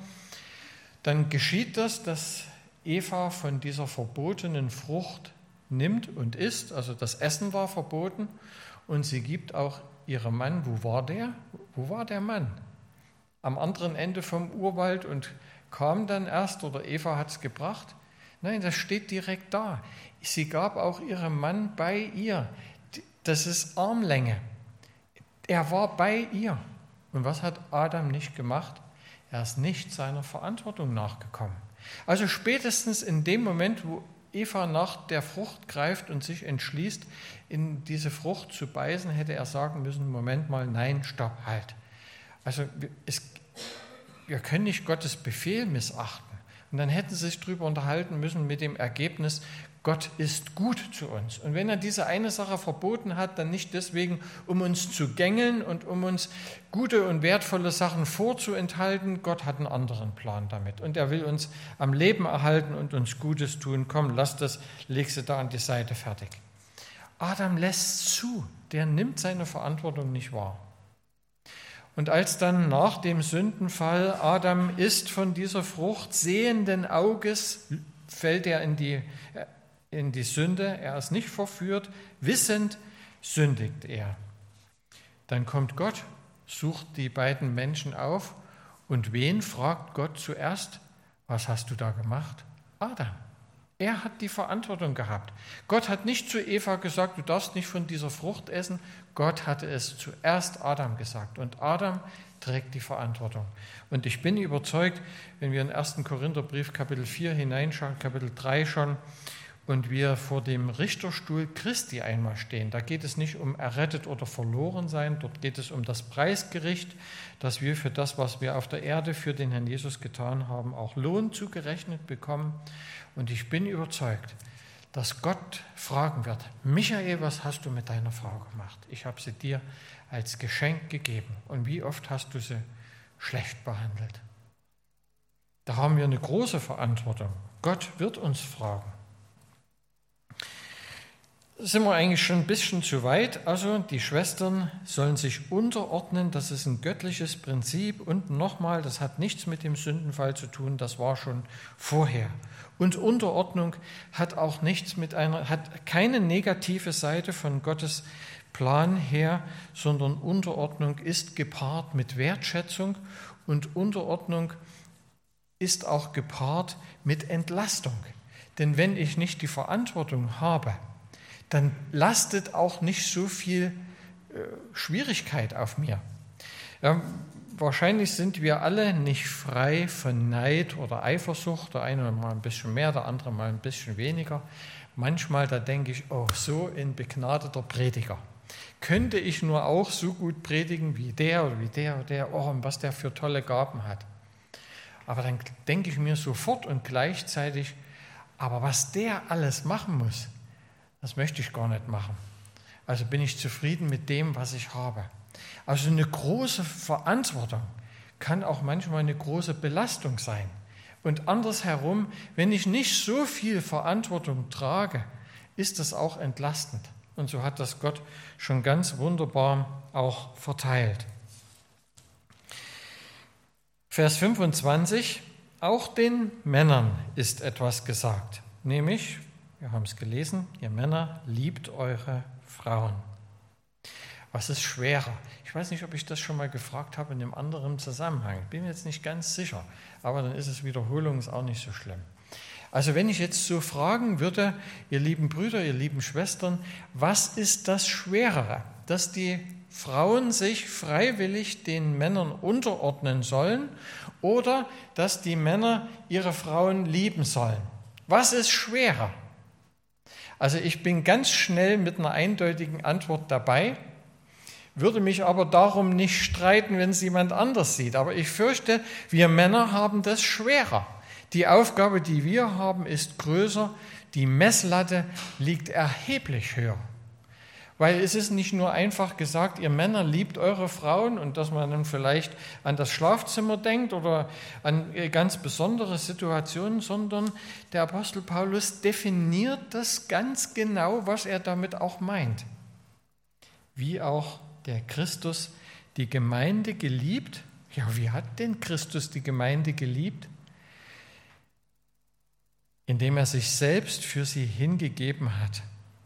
Dann geschieht das, dass Eva von dieser verbotenen Frucht nimmt und isst, also das Essen war verboten, und sie gibt auch ihrem Mann, wo war der? Wo war der Mann? Am anderen Ende vom Urwald und kam dann erst, oder Eva hat es gebracht. Nein, das steht direkt da. Sie gab auch ihrem Mann bei ihr. Das ist Armlänge. Er war bei ihr. Und was hat Adam nicht gemacht? Er ist nicht seiner Verantwortung nachgekommen. Also spätestens in dem Moment, wo Eva nach der Frucht greift und sich entschließt, in diese Frucht zu beißen, hätte er sagen müssen, Moment mal, nein, stopp, halt. Also es, wir können nicht Gottes Befehl missachten. Und dann hätten sie sich darüber unterhalten müssen mit dem Ergebnis, Gott ist gut zu uns. Und wenn er diese eine Sache verboten hat, dann nicht deswegen, um uns zu gängeln und um uns gute und wertvolle Sachen vorzuenthalten. Gott hat einen anderen Plan damit. Und er will uns am Leben erhalten und uns Gutes tun. Komm, lass das, leg sie da an die Seite, fertig. Adam lässt zu, der nimmt seine Verantwortung nicht wahr. Und als dann nach dem Sündenfall Adam isst von dieser Frucht, sehenden Auges fällt er in die, in die Sünde, er ist nicht verführt, wissend sündigt er. Dann kommt Gott, sucht die beiden Menschen auf und wen fragt Gott zuerst? Was hast du da gemacht? Adam. Er hat die Verantwortung gehabt. Gott hat nicht zu Eva gesagt, du darfst nicht von dieser Frucht essen. Gott hatte es zuerst Adam gesagt. Und Adam trägt die Verantwortung. Und ich bin überzeugt, wenn wir in ersten Korintherbrief Kapitel vier hineinschauen, Kapitel drei schon, und wir vor dem Richterstuhl Christi einmal stehen. Da geht es nicht um errettet oder verloren sein, dort geht es um das Preisgericht, dass wir für das, was wir auf der Erde für den Herrn Jesus getan haben, auch Lohn zugerechnet bekommen. Und ich bin überzeugt, dass Gott fragen wird, Michael, was hast du mit deiner Frau gemacht? Ich habe sie dir als Geschenk gegeben. Und wie oft hast du sie schlecht behandelt? Da haben wir eine große Verantwortung. Gott wird uns fragen. sind wir eigentlich schon ein bisschen zu weit. Also die Schwestern sollen sich unterordnen, das ist ein göttliches Prinzip. Und nochmal, das hat nichts mit dem Sündenfall zu tun, das war schon vorher. Und Unterordnung hat auch nichts mit einer, hat keine negative Seite von Gottes Plan her, sondern Unterordnung ist gepaart mit Wertschätzung und Unterordnung ist auch gepaart mit Entlastung. Denn wenn ich nicht die Verantwortung habe, dann lastet auch nicht so viel äh, Schwierigkeit auf mir. Ja, wahrscheinlich sind wir alle nicht frei von Neid oder Eifersucht, der eine mal ein bisschen mehr, der andere mal ein bisschen weniger. Manchmal, da denke ich, oh, so ein begnadeter Prediger. Könnte ich nur auch so gut predigen wie der oder wie der oder der, oh, und was der für tolle Gaben hat. Aber dann denke ich mir sofort und gleichzeitig, aber was der alles machen muss, das möchte ich gar nicht machen. Also bin ich zufrieden mit dem, was ich habe. Also eine große Verantwortung kann auch manchmal eine große Belastung sein. Und andersherum, wenn ich nicht so viel Verantwortung trage, ist das auch entlastend. Und so hat das Gott schon ganz wunderbar auch verteilt. Vers fünfundzwanzig, auch den Männern ist etwas gesagt, nämlich, wir haben es gelesen, ihr Männer, liebt eure Frauen. Was ist schwerer? Ich weiß nicht, ob ich das schon mal gefragt habe in einem anderen Zusammenhang. Bin mir jetzt nicht ganz sicher, aber dann ist es Wiederholung, ist auch nicht so schlimm. Also wenn ich jetzt so fragen würde, ihr lieben Brüder, ihr lieben Schwestern, was ist das Schwerere? Dass die Frauen sich freiwillig den Männern unterordnen sollen oder dass die Männer ihre Frauen lieben sollen? Was ist schwerer? Also ich bin ganz schnell mit einer eindeutigen Antwort dabei, würde mich aber darum nicht streiten, wenn es jemand anders sieht. Aber ich fürchte, wir Männer haben das schwerer. Die Aufgabe, die wir haben, ist größer, die Messlatte liegt erheblich höher. Weil es ist nicht nur einfach gesagt, ihr Männer liebt eure Frauen und dass man dann vielleicht an das Schlafzimmer denkt oder an ganz besondere Situationen, sondern der Apostel Paulus definiert das ganz genau, was er damit auch meint. Wie auch der Christus die Gemeinde geliebt. Ja, wie hat denn Christus die Gemeinde geliebt? Indem er sich selbst für sie hingegeben hat.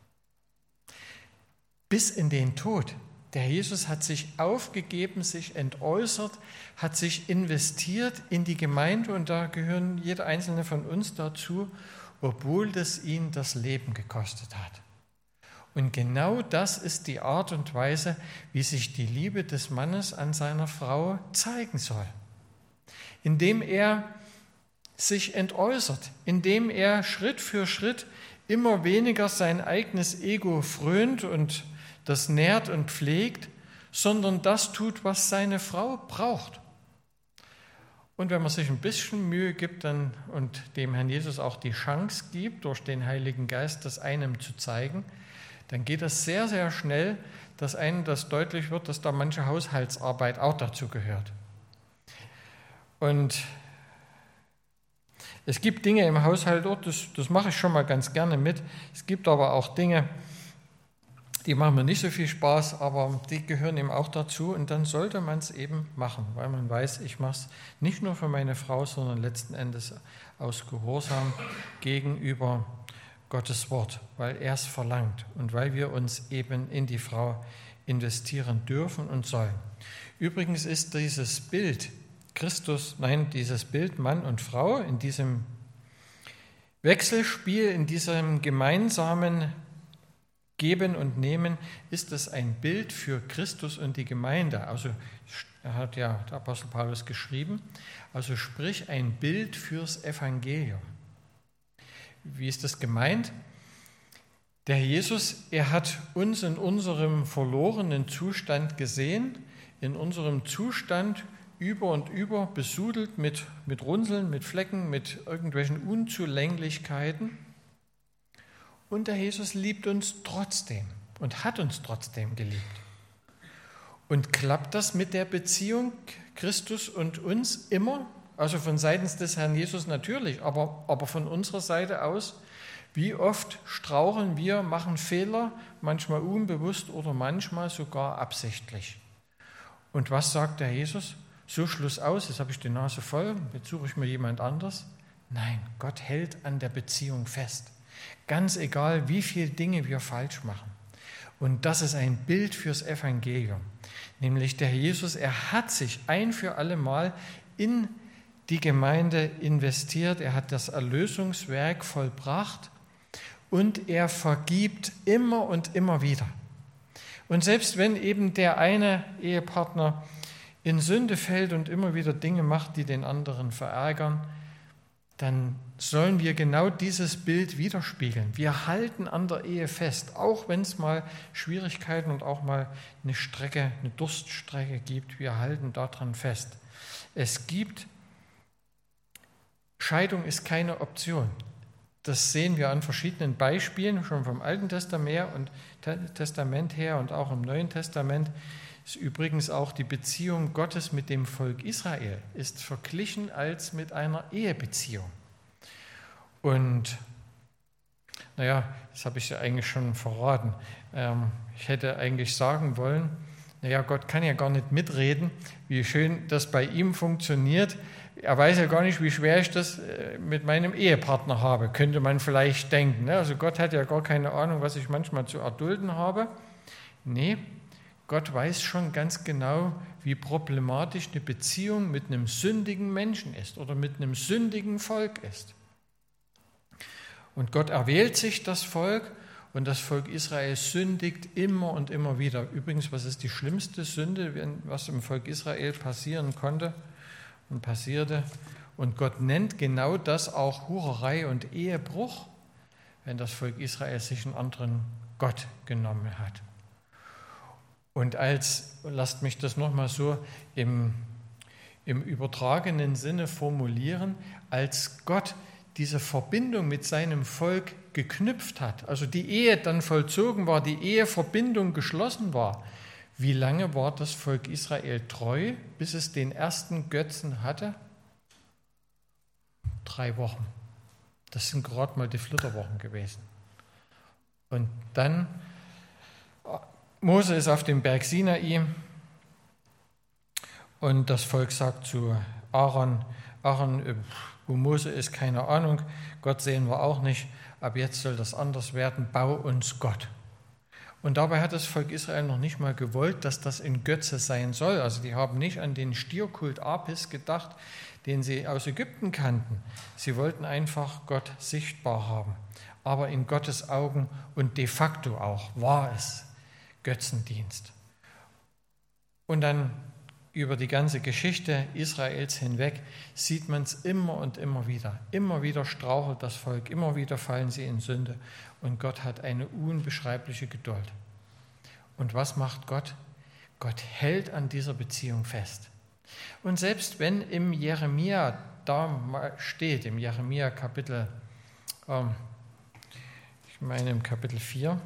Bis in den Tod. Der Jesus hat sich aufgegeben, sich entäußert, hat sich investiert in die Gemeinde und da gehören jeder einzelne von uns dazu, obwohl das ihn das Leben gekostet hat. Und genau das ist die Art und Weise, wie sich die Liebe des Mannes an seiner Frau zeigen soll. Indem er sich entäußert, indem er Schritt für Schritt immer weniger sein eigenes Ego frönt und das nährt und pflegt, sondern das tut, was seine Frau braucht. Und wenn man sich ein bisschen Mühe gibt dann, und dem Herrn Jesus auch die Chance gibt, durch den Heiligen Geist das einem zu zeigen, dann geht das sehr, sehr schnell, dass einem das deutlich wird, dass da manche Haushaltsarbeit auch dazu gehört. Und es gibt Dinge im Haushalt, das, das mache ich schon mal ganz gerne mit. Es gibt aber auch Dinge, die machen mir nicht so viel Spaß, aber die gehören eben auch dazu. Und dann sollte man es eben machen, weil man weiß, ich mache es nicht nur für meine Frau, sondern letzten Endes aus Gehorsam gegenüber Gottes Wort, weil er es verlangt und weil wir uns eben in die Frau investieren dürfen und sollen. Übrigens ist dieses Bild Christus, nein, dieses Bild Mann und Frau in diesem Wechselspiel, in diesem gemeinsamen Geben und Nehmen, ist es ein Bild für Christus und die Gemeinde. Also er hat ja der Apostel Paulus geschrieben, also sprich ein Bild fürs Evangelium. Wie ist das gemeint? Der Jesus, er hat uns in unserem verlorenen Zustand gesehen, in unserem Zustand über und über besudelt mit, mit Runzeln, mit Flecken, mit irgendwelchen Unzulänglichkeiten. Und der Jesus liebt uns trotzdem und hat uns trotzdem geliebt. Und klappt das mit der Beziehung Christus und uns immer? Also von seitens des Herrn Jesus natürlich, aber, aber von unserer Seite aus Wie oft straucheln wir, machen Fehler, manchmal unbewusst oder manchmal sogar absichtlich. Und was sagt der Jesus? So, Schluss aus, jetzt habe ich die Nase voll, jetzt suche ich mir jemand anderes. Nein, Gott hält an der Beziehung fest. Ganz egal, wie viele Dinge wir falsch machen. Und das ist ein Bild fürs Evangelium. Nämlich der Jesus, er hat sich ein für alle Mal in die Gemeinde investiert. Er hat das Erlösungswerk vollbracht und er vergibt immer und immer wieder. Und selbst wenn eben der eine Ehepartner in Sünde fällt und immer wieder Dinge macht, die den anderen verärgern, dann sollen wir genau dieses Bild widerspiegeln. Wir halten an der Ehe fest, auch wenn es mal Schwierigkeiten und auch mal eine Strecke, eine Durststrecke gibt. Wir halten daran fest. Es gibt, Scheidung ist keine Option. Das sehen wir an verschiedenen Beispielen, schon vom Alten Testament her und auch im Neuen Testament. Ist übrigens auch die Beziehung Gottes mit dem Volk Israel ist verglichen als mit einer Ehebeziehung. Und naja, das habe ich ja eigentlich schon verraten. Ähm, ich hätte eigentlich sagen wollen, naja, Gott kann ja gar nicht mitreden, wie schön das bei ihm funktioniert. Er weiß ja gar nicht, wie schwer ich das mit meinem Ehepartner habe, könnte man vielleicht denken. Also Gott hat ja gar keine Ahnung, was ich manchmal zu erdulden habe. Nee, Gott weiß schon ganz genau, wie problematisch eine Beziehung mit einem sündigen Menschen ist oder mit einem sündigen Volk ist. Und Gott erwählt sich das Volk und das Volk Israel sündigt immer und immer wieder. Übrigens, was ist die schlimmste Sünde, was im Volk Israel passieren konnte und passierte? Und Gott nennt genau das auch Hurerei und Ehebruch, wenn das Volk Israel sich einen anderen Gott genommen hat. Und als, lasst mich das nochmal so im, im übertragenen Sinne formulieren, als Gott diese Verbindung mit seinem Volk geknüpft hat, also die Ehe dann vollzogen war, die Eheverbindung geschlossen war, wie lange war das Volk Israel treu, bis es den ersten Götzen hatte? Drei Wochen. Das sind gerade mal die Flitterwochen gewesen. Und dann Mose ist auf dem Berg Sinai und das Volk sagt zu Aaron, Aaron, wo Mose ist, keine Ahnung, Gott sehen wir auch nicht, ab jetzt soll das anders werden, bau uns Gott. Und dabei hat das Volk Israel noch nicht mal gewollt, dass das ein Götze sein soll. Also die haben nicht an den Stierkult Apis gedacht, den sie aus Ägypten kannten. Sie wollten einfach Gott sichtbar haben. Aber in Gottes Augen und de facto auch war es Götzendienst. Und dann über die ganze Geschichte Israels hinweg sieht man es immer und immer wieder. Immer wieder strauchelt das Volk, immer wieder fallen sie in Sünde und Gott hat eine unbeschreibliche Geduld. Und was macht Gott? Gott hält an dieser Beziehung fest. Und selbst wenn im Jeremia da steht, im Jeremia Kapitel, ähm, ich meine im Kapitel vier,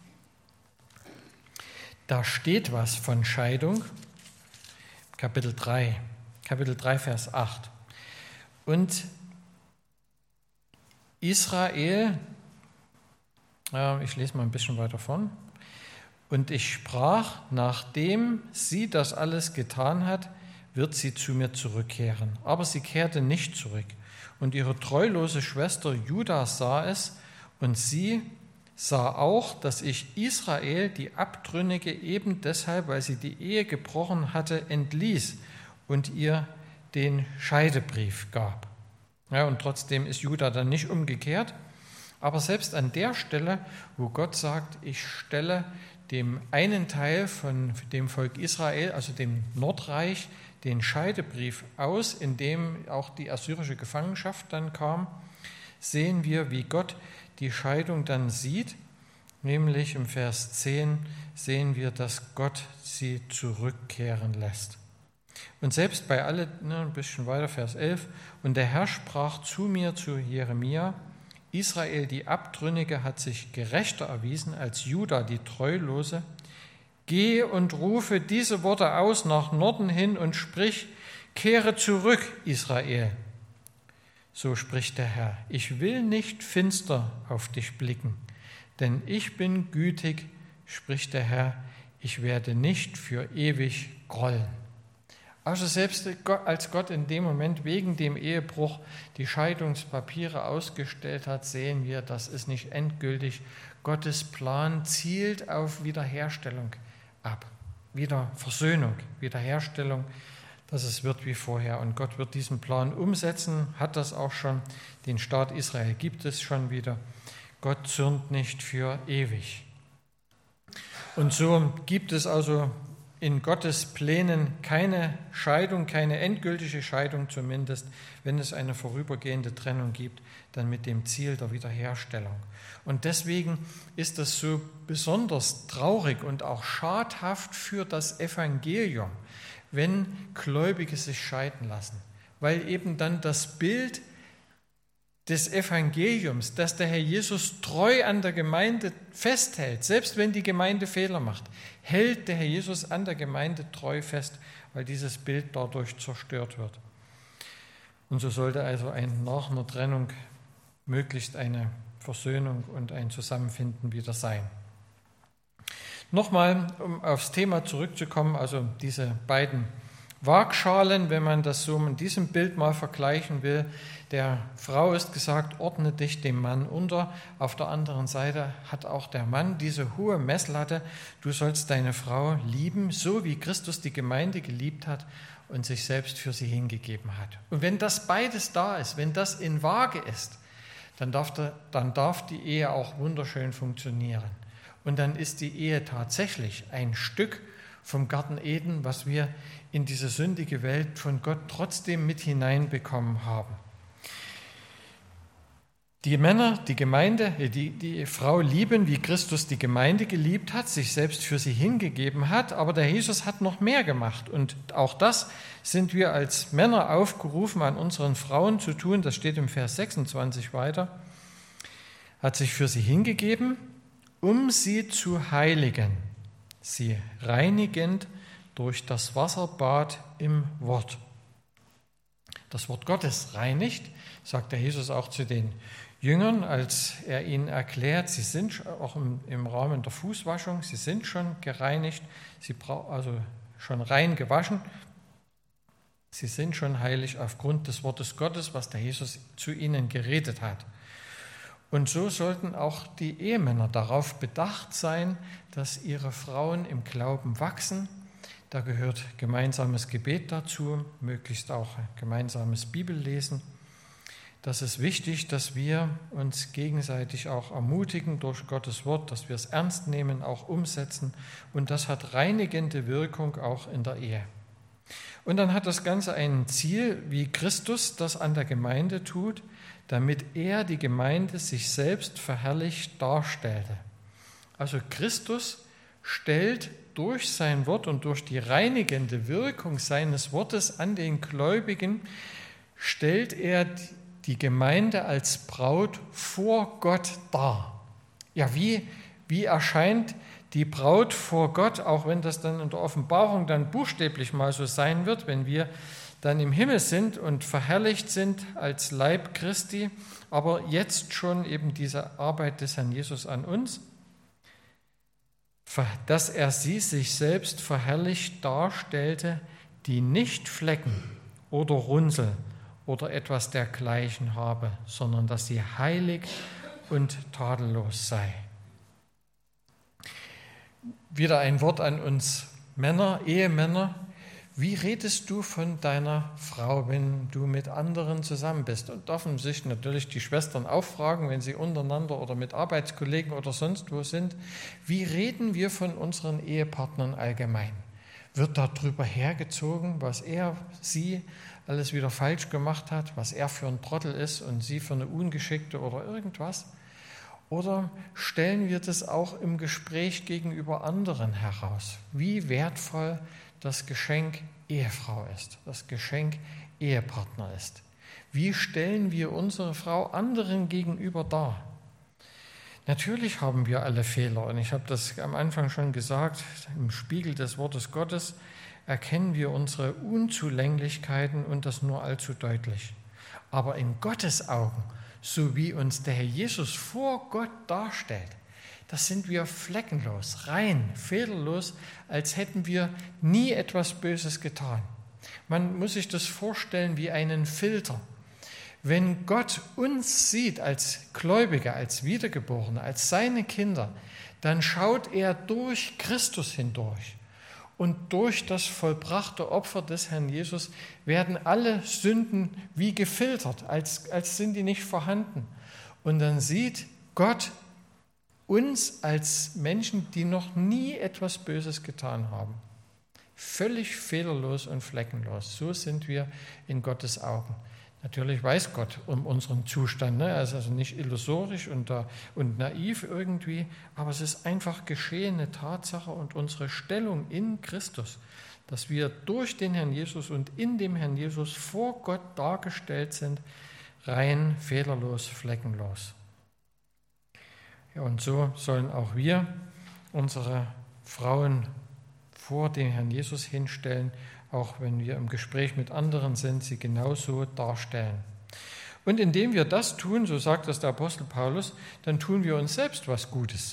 da steht was von Scheidung, Kapitel drei, Kapitel drei, Vers acht. Und Israel, äh, ich lese mal ein bisschen weiter vorn, und ich sprach, nachdem sie das alles getan hat, wird sie zu mir zurückkehren. Aber sie kehrte nicht zurück. Und ihre treulose Schwester Juda sah es, und sie sah auch, dass ich Israel, die Abtrünnige, eben deshalb, weil sie die Ehe gebrochen hatte, entließ und ihr den Scheidebrief gab. Ja, und trotzdem ist Juda dann nicht umgekehrt. Aber selbst an der Stelle, wo Gott sagt, ich stelle dem einen Teil von dem Volk Israel, also dem Nordreich, den Scheidebrief aus, in dem auch die assyrische Gefangenschaft dann kam, sehen wir, wie Gott die Scheidung dann sieht, nämlich im Vers zehn sehen wir, dass Gott sie zurückkehren lässt. Und selbst bei alle, ne, ein bisschen weiter, Vers elf, und der Herr sprach zu mir, zu Jeremia, Israel, die Abtrünnige, hat sich gerechter erwiesen als Juda, die Treulose. Geh und rufe diese Worte aus nach Norden hin und sprich, kehre zurück, Israel. So spricht der Herr, ich will nicht finster auf dich blicken, denn ich bin gütig, spricht der Herr, ich werde nicht für ewig grollen. Also selbst als Gott in dem Moment wegen dem Ehebruch die Scheidungspapiere ausgestellt hat, sehen wir, das ist nicht endgültig. Gottes Plan zielt auf Wiederherstellung ab. Wieder Versöhnung, Wiederherstellung, dass es wird wie vorher. Und Gott wird diesen Plan umsetzen, hat das auch schon. Den Staat Israel gibt es schon wieder. Gott zürnt nicht für ewig. Und so gibt es also in Gottes Plänen keine Scheidung, keine endgültige Scheidung zumindest, wenn es eine vorübergehende Trennung gibt, dann mit dem Ziel der Wiederherstellung. Und deswegen ist das so besonders traurig und auch schadhaft für das Evangelium, wenn Gläubige sich scheiden lassen, weil eben dann das Bild des Evangeliums, dass der Herr Jesus treu an der Gemeinde festhält, selbst wenn die Gemeinde Fehler macht, hält der Herr Jesus an der Gemeinde treu fest, weil dieses Bild dadurch zerstört wird. Und so sollte also ein, nach einer Trennung möglichst eine Versöhnung und ein Zusammenfinden wieder sein. Nochmal, um aufs Thema zurückzukommen, also diese beiden Waagschalen, wenn man das so in diesem Bild mal vergleichen will. Der Frau ist gesagt, ordne dich dem Mann unter. Auf der anderen Seite hat auch der Mann diese hohe Messlatte. Du sollst deine Frau lieben, so wie Christus die Gemeinde geliebt hat und sich selbst für sie hingegeben hat. Und wenn das beides da ist, wenn das in Waage ist, dann darf, der, dann darf die Ehe auch wunderschön funktionieren. Und dann ist die Ehe tatsächlich ein Stück vom Garten Eden, was wir in diese sündige Welt von Gott trotzdem mit hineinbekommen haben. Die Männer, die Gemeinde, die, die Frau lieben, wie Christus die Gemeinde geliebt hat, sich selbst für sie hingegeben hat, aber der Jesus hat noch mehr gemacht. Und auch das sind wir als Männer aufgerufen, an unseren Frauen zu tun. Das steht im Vers sechsundzwanzig weiter. Hat sich für sie hingegeben, um sie zu heiligen, sie reinigend durch das Wasserbad im Wort. Das Wort Gottes reinigt, sagt der Jesus auch zu den Jüngern, als er ihnen erklärt, sie sind auch im, im Rahmen der Fußwaschung, sie sind schon gereinigt, sie brauchen also schon rein gewaschen, sie sind schon heilig aufgrund des Wortes Gottes, was der Jesus zu ihnen geredet hat. Und so sollten auch die Ehemänner darauf bedacht sein, dass ihre Frauen im Glauben wachsen. Da gehört gemeinsames Gebet dazu, möglichst auch gemeinsames Bibellesen. Das ist wichtig, dass wir uns gegenseitig auch ermutigen durch Gottes Wort, dass wir es ernst nehmen, auch umsetzen. Und das hat reinigende Wirkung auch in der Ehe. Und dann hat das Ganze ein Ziel, wie Christus das an der Gemeinde tut, damit er die Gemeinde sich selbst verherrlicht darstellte. Also Christus stellt durch sein Wort und durch die reinigende Wirkung seines Wortes an den Gläubigen, stellt er die Gemeinde als Braut vor Gott dar. Ja, wie, wie erscheint die Braut vor Gott, auch wenn das dann in der Offenbarung dann buchstäblich mal so sein wird, wenn wir dann im Himmel sind und verherrlicht sind als Leib Christi, aber jetzt schon eben diese Arbeit des Herrn Jesus an uns, dass er sie sich selbst verherrlicht darstellte, die nicht Flecken oder Runzel oder etwas dergleichen habe, sondern dass sie heilig und tadellos sei. Wieder ein Wort an uns Männer, Ehemänner. Wie redest du von deiner Frau, wenn du mit anderen zusammen bist? Und dürfen sich natürlich die Schwestern auch fragen, wenn sie untereinander oder mit Arbeitskollegen oder sonst wo sind. Wie reden wir von unseren Ehepartnern allgemein? Wird darüber hergezogen, was er, sie alles wieder falsch gemacht hat, was er für ein Trottel ist und sie für eine Ungeschickte oder irgendwas? Oder stellen wir das auch im Gespräch gegenüber anderen heraus? Wie wertvoll das Geschenk Ehefrau ist, das Geschenk Ehepartner ist. Wie stellen wir unsere Frau anderen gegenüber dar? Natürlich haben wir alle Fehler und ich habe das am Anfang schon gesagt, im Spiegel des Wortes Gottes erkennen wir unsere Unzulänglichkeiten und das nur allzu deutlich. Aber in Gottes Augen, so wie uns der Herr Jesus vor Gott darstellt, das sind wir fleckenlos, rein, fehlerlos, als hätten wir nie etwas Böses getan. Man muss sich das vorstellen wie einen Filter. Wenn Gott uns sieht als Gläubige, als Wiedergeborene, als seine Kinder, dann schaut er durch Christus hindurch. Und durch das vollbrachte Opfer des Herrn Jesus werden alle Sünden wie gefiltert, als, als sind die nicht vorhanden. Und dann sieht Gott uns als Menschen, die noch nie etwas Böses getan haben. Völlig fehlerlos und fleckenlos. So sind wir in Gottes Augen. Natürlich weiß Gott um unseren Zustand, ne? Er ist also nicht illusorisch und, da, und naiv irgendwie, aber es ist einfach geschehene Tatsache und unsere Stellung in Christus, dass wir durch den Herrn Jesus und in dem Herrn Jesus vor Gott dargestellt sind, rein, fehlerlos, fleckenlos. Ja, und so sollen auch wir unsere Frauen vor den Herrn Jesus hinstellen, auch wenn wir im Gespräch mit anderen sind, sie genauso darstellen. Und indem wir das tun, so sagt das der Apostel Paulus, dann tun wir uns selbst was Gutes.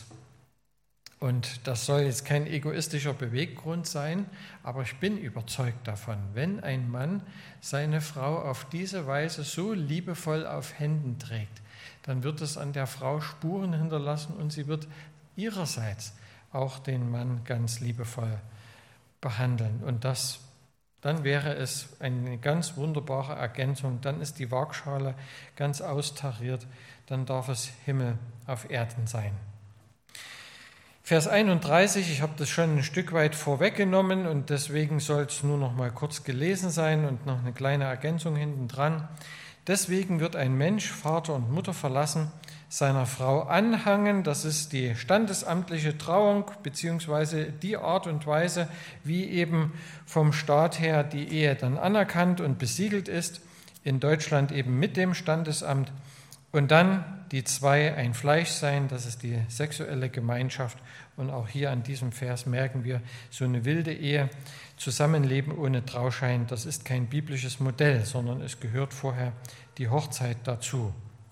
Und das soll jetzt kein egoistischer Beweggrund sein, aber ich bin überzeugt davon, wenn ein Mann seine Frau auf diese Weise so liebevoll auf Händen trägt, dann wird es an der Frau Spuren hinterlassen und sie wird ihrerseits auch den Mann ganz liebevoll behandeln. Und das, dann wäre es eine ganz wunderbare Ergänzung. Dann ist die Waagschale ganz austariert. Dann darf es Himmel auf Erden sein. Vers einunddreißig, ich habe das schon ein Stück weit vorweggenommen und deswegen soll es nur noch mal kurz gelesen sein und noch eine kleine Ergänzung hinten dran. Deswegen wird ein Mensch Vater und Mutter verlassen, seiner Frau anhangen. Das ist die standesamtliche Trauung beziehungsweise die Art und Weise, wie eben vom Staat her die Ehe dann anerkannt und besiegelt ist. In Deutschland eben mit dem Standesamt. Und dann die zwei ein Fleisch sein, das ist die sexuelle Gemeinschaft. Und auch hier an diesem Vers merken wir, so eine wilde Ehe, Zusammenleben ohne Trauschein, das ist kein biblisches Modell, sondern es gehört vorher die Hochzeit dazu.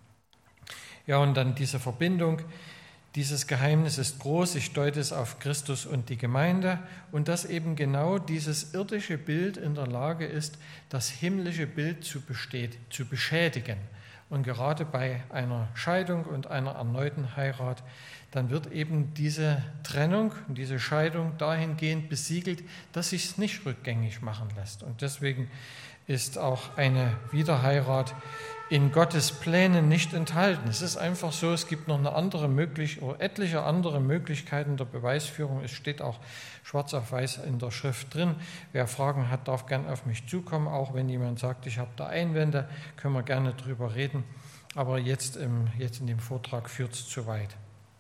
Ja, und dann diese Verbindung, dieses Geheimnis ist groß, ich deute es auf Christus und die Gemeinde und dass eben genau dieses irdische Bild in der Lage ist, das himmlische Bild zu, besteht, zu beschädigen. Und gerade bei einer Scheidung und einer erneuten Heirat, dann wird eben diese Trennung und diese Scheidung dahingehend besiegelt, dass sich es nicht rückgängig machen lässt. Und deswegen ist auch eine Wiederheirat in Gottes Plänen nicht enthalten. Es ist einfach so, es gibt noch eine andere Möglichkeit oder etliche andere Möglichkeiten der Beweisführung. Es steht auch schwarz auf weiß in der Schrift drin. Wer Fragen hat, darf gern auf mich zukommen. Auch wenn jemand sagt, ich habe da Einwände, können wir gerne drüber reden. Aber jetzt, im, jetzt in dem Vortrag führt es zu weit.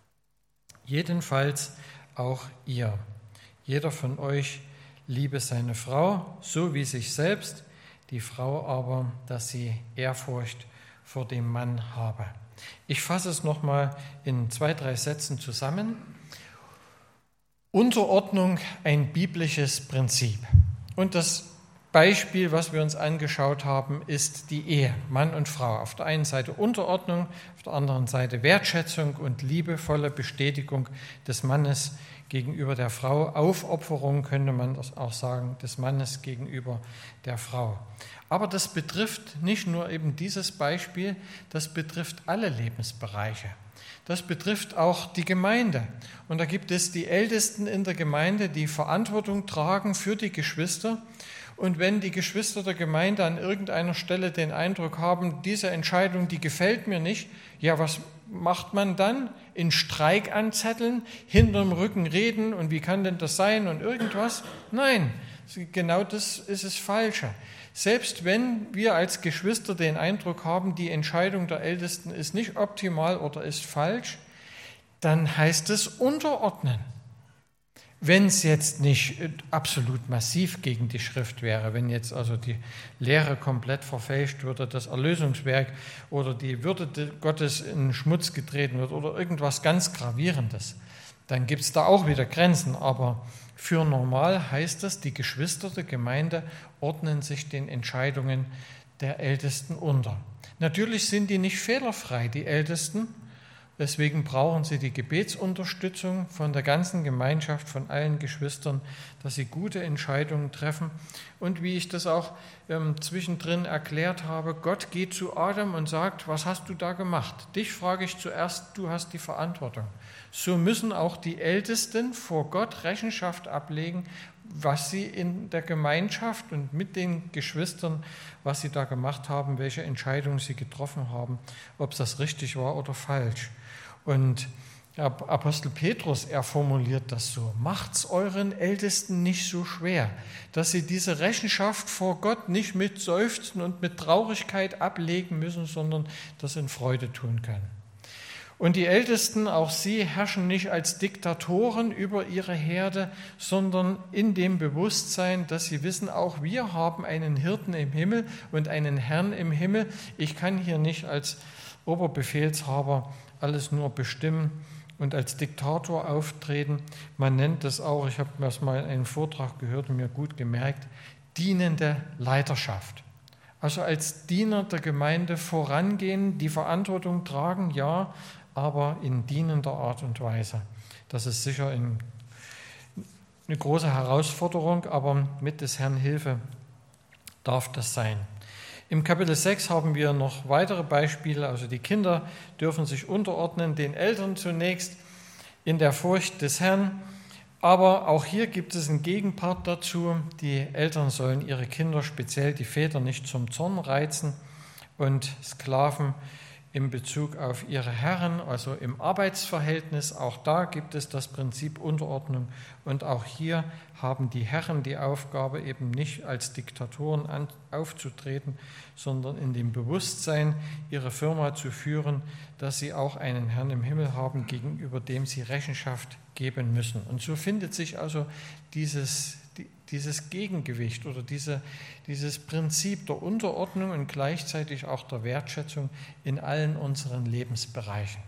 Jedenfalls auch ihr. Jeder von euch liebe seine Frau, so wie sich selbst, die Frau aber, dass sie Ehrfurcht vor dem Mann habe. Ich fasse es nochmal in zwei, drei Sätzen zusammen. Unterordnung, ein biblisches Prinzip. Und das Beispiel, was wir uns angeschaut haben, ist die Ehe, Mann und Frau. Auf der einen Seite Unterordnung, auf der anderen Seite Wertschätzung und liebevolle Bestätigung des Mannes gegenüber der Frau, Aufopferung könnte man das auch sagen, des Mannes gegenüber der Frau. Aber das betrifft nicht nur eben dieses Beispiel, das betrifft alle Lebensbereiche. Das betrifft auch die Gemeinde. Und da gibt es die Ältesten in der Gemeinde, die Verantwortung tragen für die Geschwister. Und wenn die Geschwister der Gemeinde an irgendeiner Stelle den Eindruck haben, diese Entscheidung, die gefällt mir nicht, ja, was macht man dann? In Streik anzetteln, hinterm Rücken reden und wie kann denn das sein und irgendwas? Nein, genau das ist das Falsche. Selbst wenn wir als Geschwister den Eindruck haben, die Entscheidung der Ältesten ist nicht optimal oder ist falsch, dann heißt es unterordnen. Wenn es jetzt nicht absolut massiv gegen die Schrift wäre, wenn jetzt also die Lehre komplett verfälscht würde, das Erlösungswerk oder die Würde Gottes in den Schmutz getreten wird oder irgendwas ganz Gravierendes, dann gibt es da auch wieder Grenzen. Aber für normal heißt es, die Geschwister der Gemeinde ordnen sich den Entscheidungen der Ältesten unter. Natürlich sind die nicht fehlerfrei, die Ältesten. Deswegen brauchen sie die Gebetsunterstützung von der ganzen Gemeinschaft, von allen Geschwistern, dass sie gute Entscheidungen treffen. Und wie ich das auch ähm, zwischendrin erklärt habe, Gott geht zu Adam und sagt, was hast du da gemacht? Dich frage ich zuerst, du hast die Verantwortung. So müssen auch die Ältesten vor Gott Rechenschaft ablegen, was sie in der Gemeinschaft und mit den Geschwistern, was sie da gemacht haben, welche Entscheidungen sie getroffen haben, ob das richtig war oder falsch. Und Apostel Petrus, er formuliert das so: Macht's euren Ältesten nicht so schwer, dass sie diese Rechenschaft vor Gott nicht mit Seufzen und mit Traurigkeit ablegen müssen, sondern das in Freude tun können. Und die Ältesten, auch sie, herrschen nicht als Diktatoren über ihre Herde, sondern in dem Bewusstsein, dass sie wissen, auch wir haben einen Hirten im Himmel und einen Herrn im Himmel. Ich kann hier nicht als Oberbefehlshaber alles nur bestimmen und als Diktator auftreten. Man nennt das auch, ich habe das mal in einem Vortrag gehört und mir gut gemerkt, dienende Leiterschaft. Also als Diener der Gemeinde vorangehen, die Verantwortung tragen, ja, aber in dienender Art und Weise. Das ist sicher eine große Herausforderung, aber mit des Herrn Hilfe darf das sein. Im Kapitel sechs haben wir noch weitere Beispiele, also die Kinder dürfen sich unterordnen, den Eltern zunächst in der Furcht des Herrn, aber auch hier gibt es einen Gegenpart dazu. Die Eltern sollen ihre Kinder, speziell die Väter, nicht zum Zorn reizen und Sklaven in Bezug auf ihre Herren, also im Arbeitsverhältnis, auch da gibt es das Prinzip Unterordnung und auch hier haben die Herren die Aufgabe, eben nicht als Diktatoren aufzutreten, sondern in dem Bewusstsein, ihre Firma zu führen, dass sie auch einen Herrn im Himmel haben, gegenüber dem sie Rechenschaft geben müssen. Und so findet sich also dieses dieses Gegengewicht oder diese, dieses Prinzip der Unterordnung und gleichzeitig auch der Wertschätzung in allen unseren Lebensbereichen.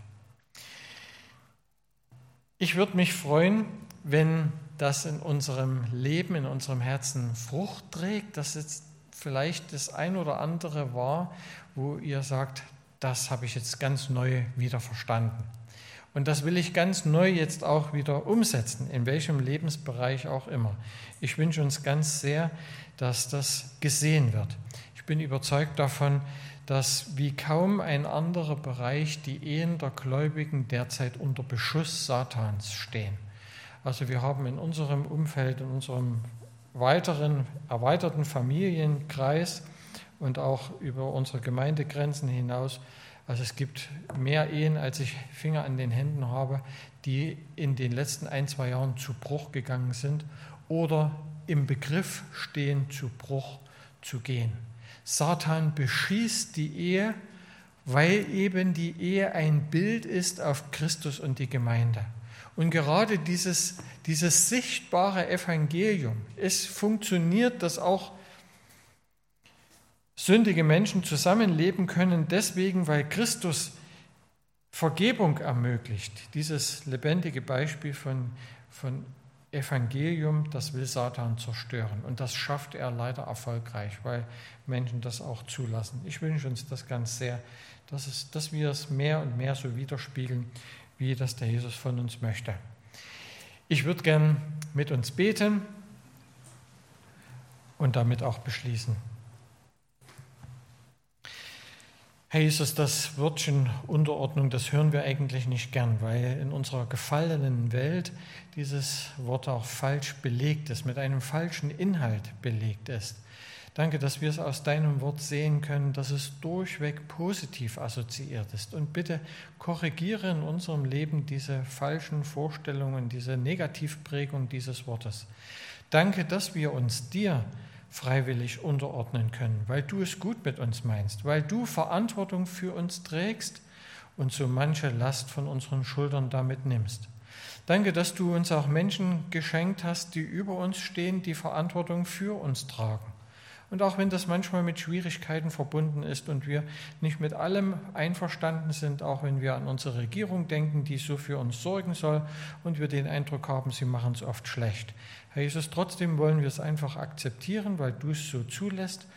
Ich würde mich freuen, wenn das in unserem Leben, in unserem Herzen Frucht trägt, dass jetzt vielleicht das ein oder andere war, wo ihr sagt, das habe ich jetzt ganz neu wieder verstanden. Und das will ich ganz neu jetzt auch wieder umsetzen, in welchem Lebensbereich auch immer. Ich wünsche uns ganz sehr, dass das gesehen wird. Ich bin überzeugt davon, dass wie kaum ein anderer Bereich die Ehen der Gläubigen derzeit unter Beschuss Satans stehen. Also wir haben in unserem Umfeld, in unserem weiteren, erweiterten Familienkreis und auch über unsere Gemeindegrenzen hinaus, also es gibt mehr Ehen, als ich Finger an den Händen habe, die in den letzten ein, zwei Jahren zu Bruch gegangen sind oder im Begriff stehen, zu Bruch zu gehen. Satan beschießt die Ehe, weil eben die Ehe ein Bild ist auf Christus und die Gemeinde. Und gerade dieses, dieses sichtbare Evangelium, es funktioniert, dass auch sündige Menschen zusammenleben können, deswegen, weil Christus Vergebung ermöglicht. Dieses lebendige Beispiel von, von Evangelium, das will Satan zerstören. Und das schafft er leider erfolgreich, weil Menschen das auch zulassen. Ich wünsche uns das ganz sehr, dass, es, dass wir es mehr und mehr so widerspiegeln, wie das der Jesus von uns möchte. Ich würde gern mit uns beten und damit auch beschließen. Herr Jesus, das Wörtchen Unterordnung, das hören wir eigentlich nicht gern, weil in unserer gefallenen Welt dieses Wort auch falsch belegt ist, mit einem falschen Inhalt belegt ist. Danke, dass wir es aus deinem Wort sehen können, dass es durchweg positiv assoziiert ist. Und bitte korrigiere in unserem Leben diese falschen Vorstellungen, diese Negativprägung dieses Wortes. Danke, dass wir uns dir freiwillig unterordnen können, weil du es gut mit uns meinst, weil du Verantwortung für uns trägst und so manche Last von unseren Schultern damit nimmst. Danke, dass du uns auch Menschen geschenkt hast, die über uns stehen, die Verantwortung für uns tragen. Und auch wenn das manchmal mit Schwierigkeiten verbunden ist und wir nicht mit allem einverstanden sind, auch wenn wir an unsere Regierung denken, die so für uns sorgen soll und wir den Eindruck haben, sie machen es oft schlecht. Herr Jesus, trotzdem wollen wir es einfach akzeptieren, weil du es so zulässt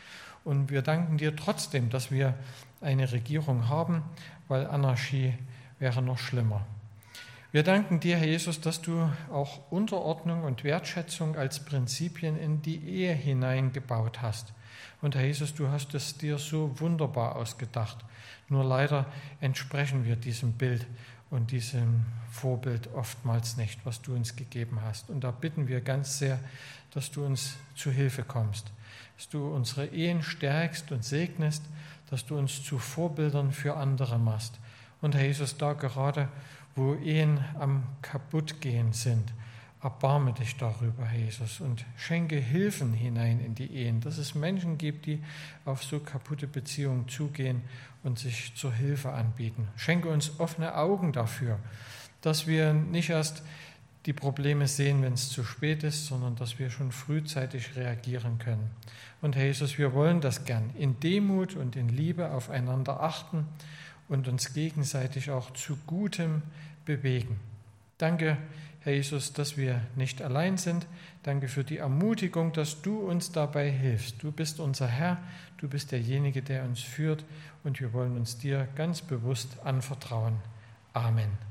Und wir danken dir trotzdem, dass wir eine Regierung haben, weil Anarchie wäre noch schlimmer. Wir danken dir, Herr Jesus, dass du auch Unterordnung und Wertschätzung als Prinzipien in die Ehe hineingebaut hast. Und Herr Jesus, du hast es dir so wunderbar ausgedacht. Nur leider entsprechen wir diesem Bild und diesem Vorbild oftmals nicht, was du uns gegeben hast. Und da bitten wir ganz sehr, dass du uns zu Hilfe kommst, dass du unsere Ehen stärkst und segnest, dass du uns zu Vorbildern für andere machst. Und Herr Jesus, da gerade, wo Ehen am Kaputtgehen sind, erbarme dich darüber, Herr Jesus, und schenke Hilfen hinein in die Ehen, dass es Menschen gibt, die auf so kaputte Beziehungen zugehen und sich zur Hilfe anbieten. Schenke uns offene Augen dafür, dass wir nicht erst die Probleme sehen, wenn es zu spät ist, sondern dass wir schon frühzeitig reagieren können. Und Herr Jesus, wir wollen das gern, in Demut und in Liebe aufeinander achten und uns gegenseitig auch zu Gutem bewegen. Danke, Herr Jesus, dass wir nicht allein sind. Danke für die Ermutigung, dass du uns dabei hilfst. Du bist unser Herr, du bist derjenige, der uns führt, und wir wollen uns dir ganz bewusst anvertrauen. Amen.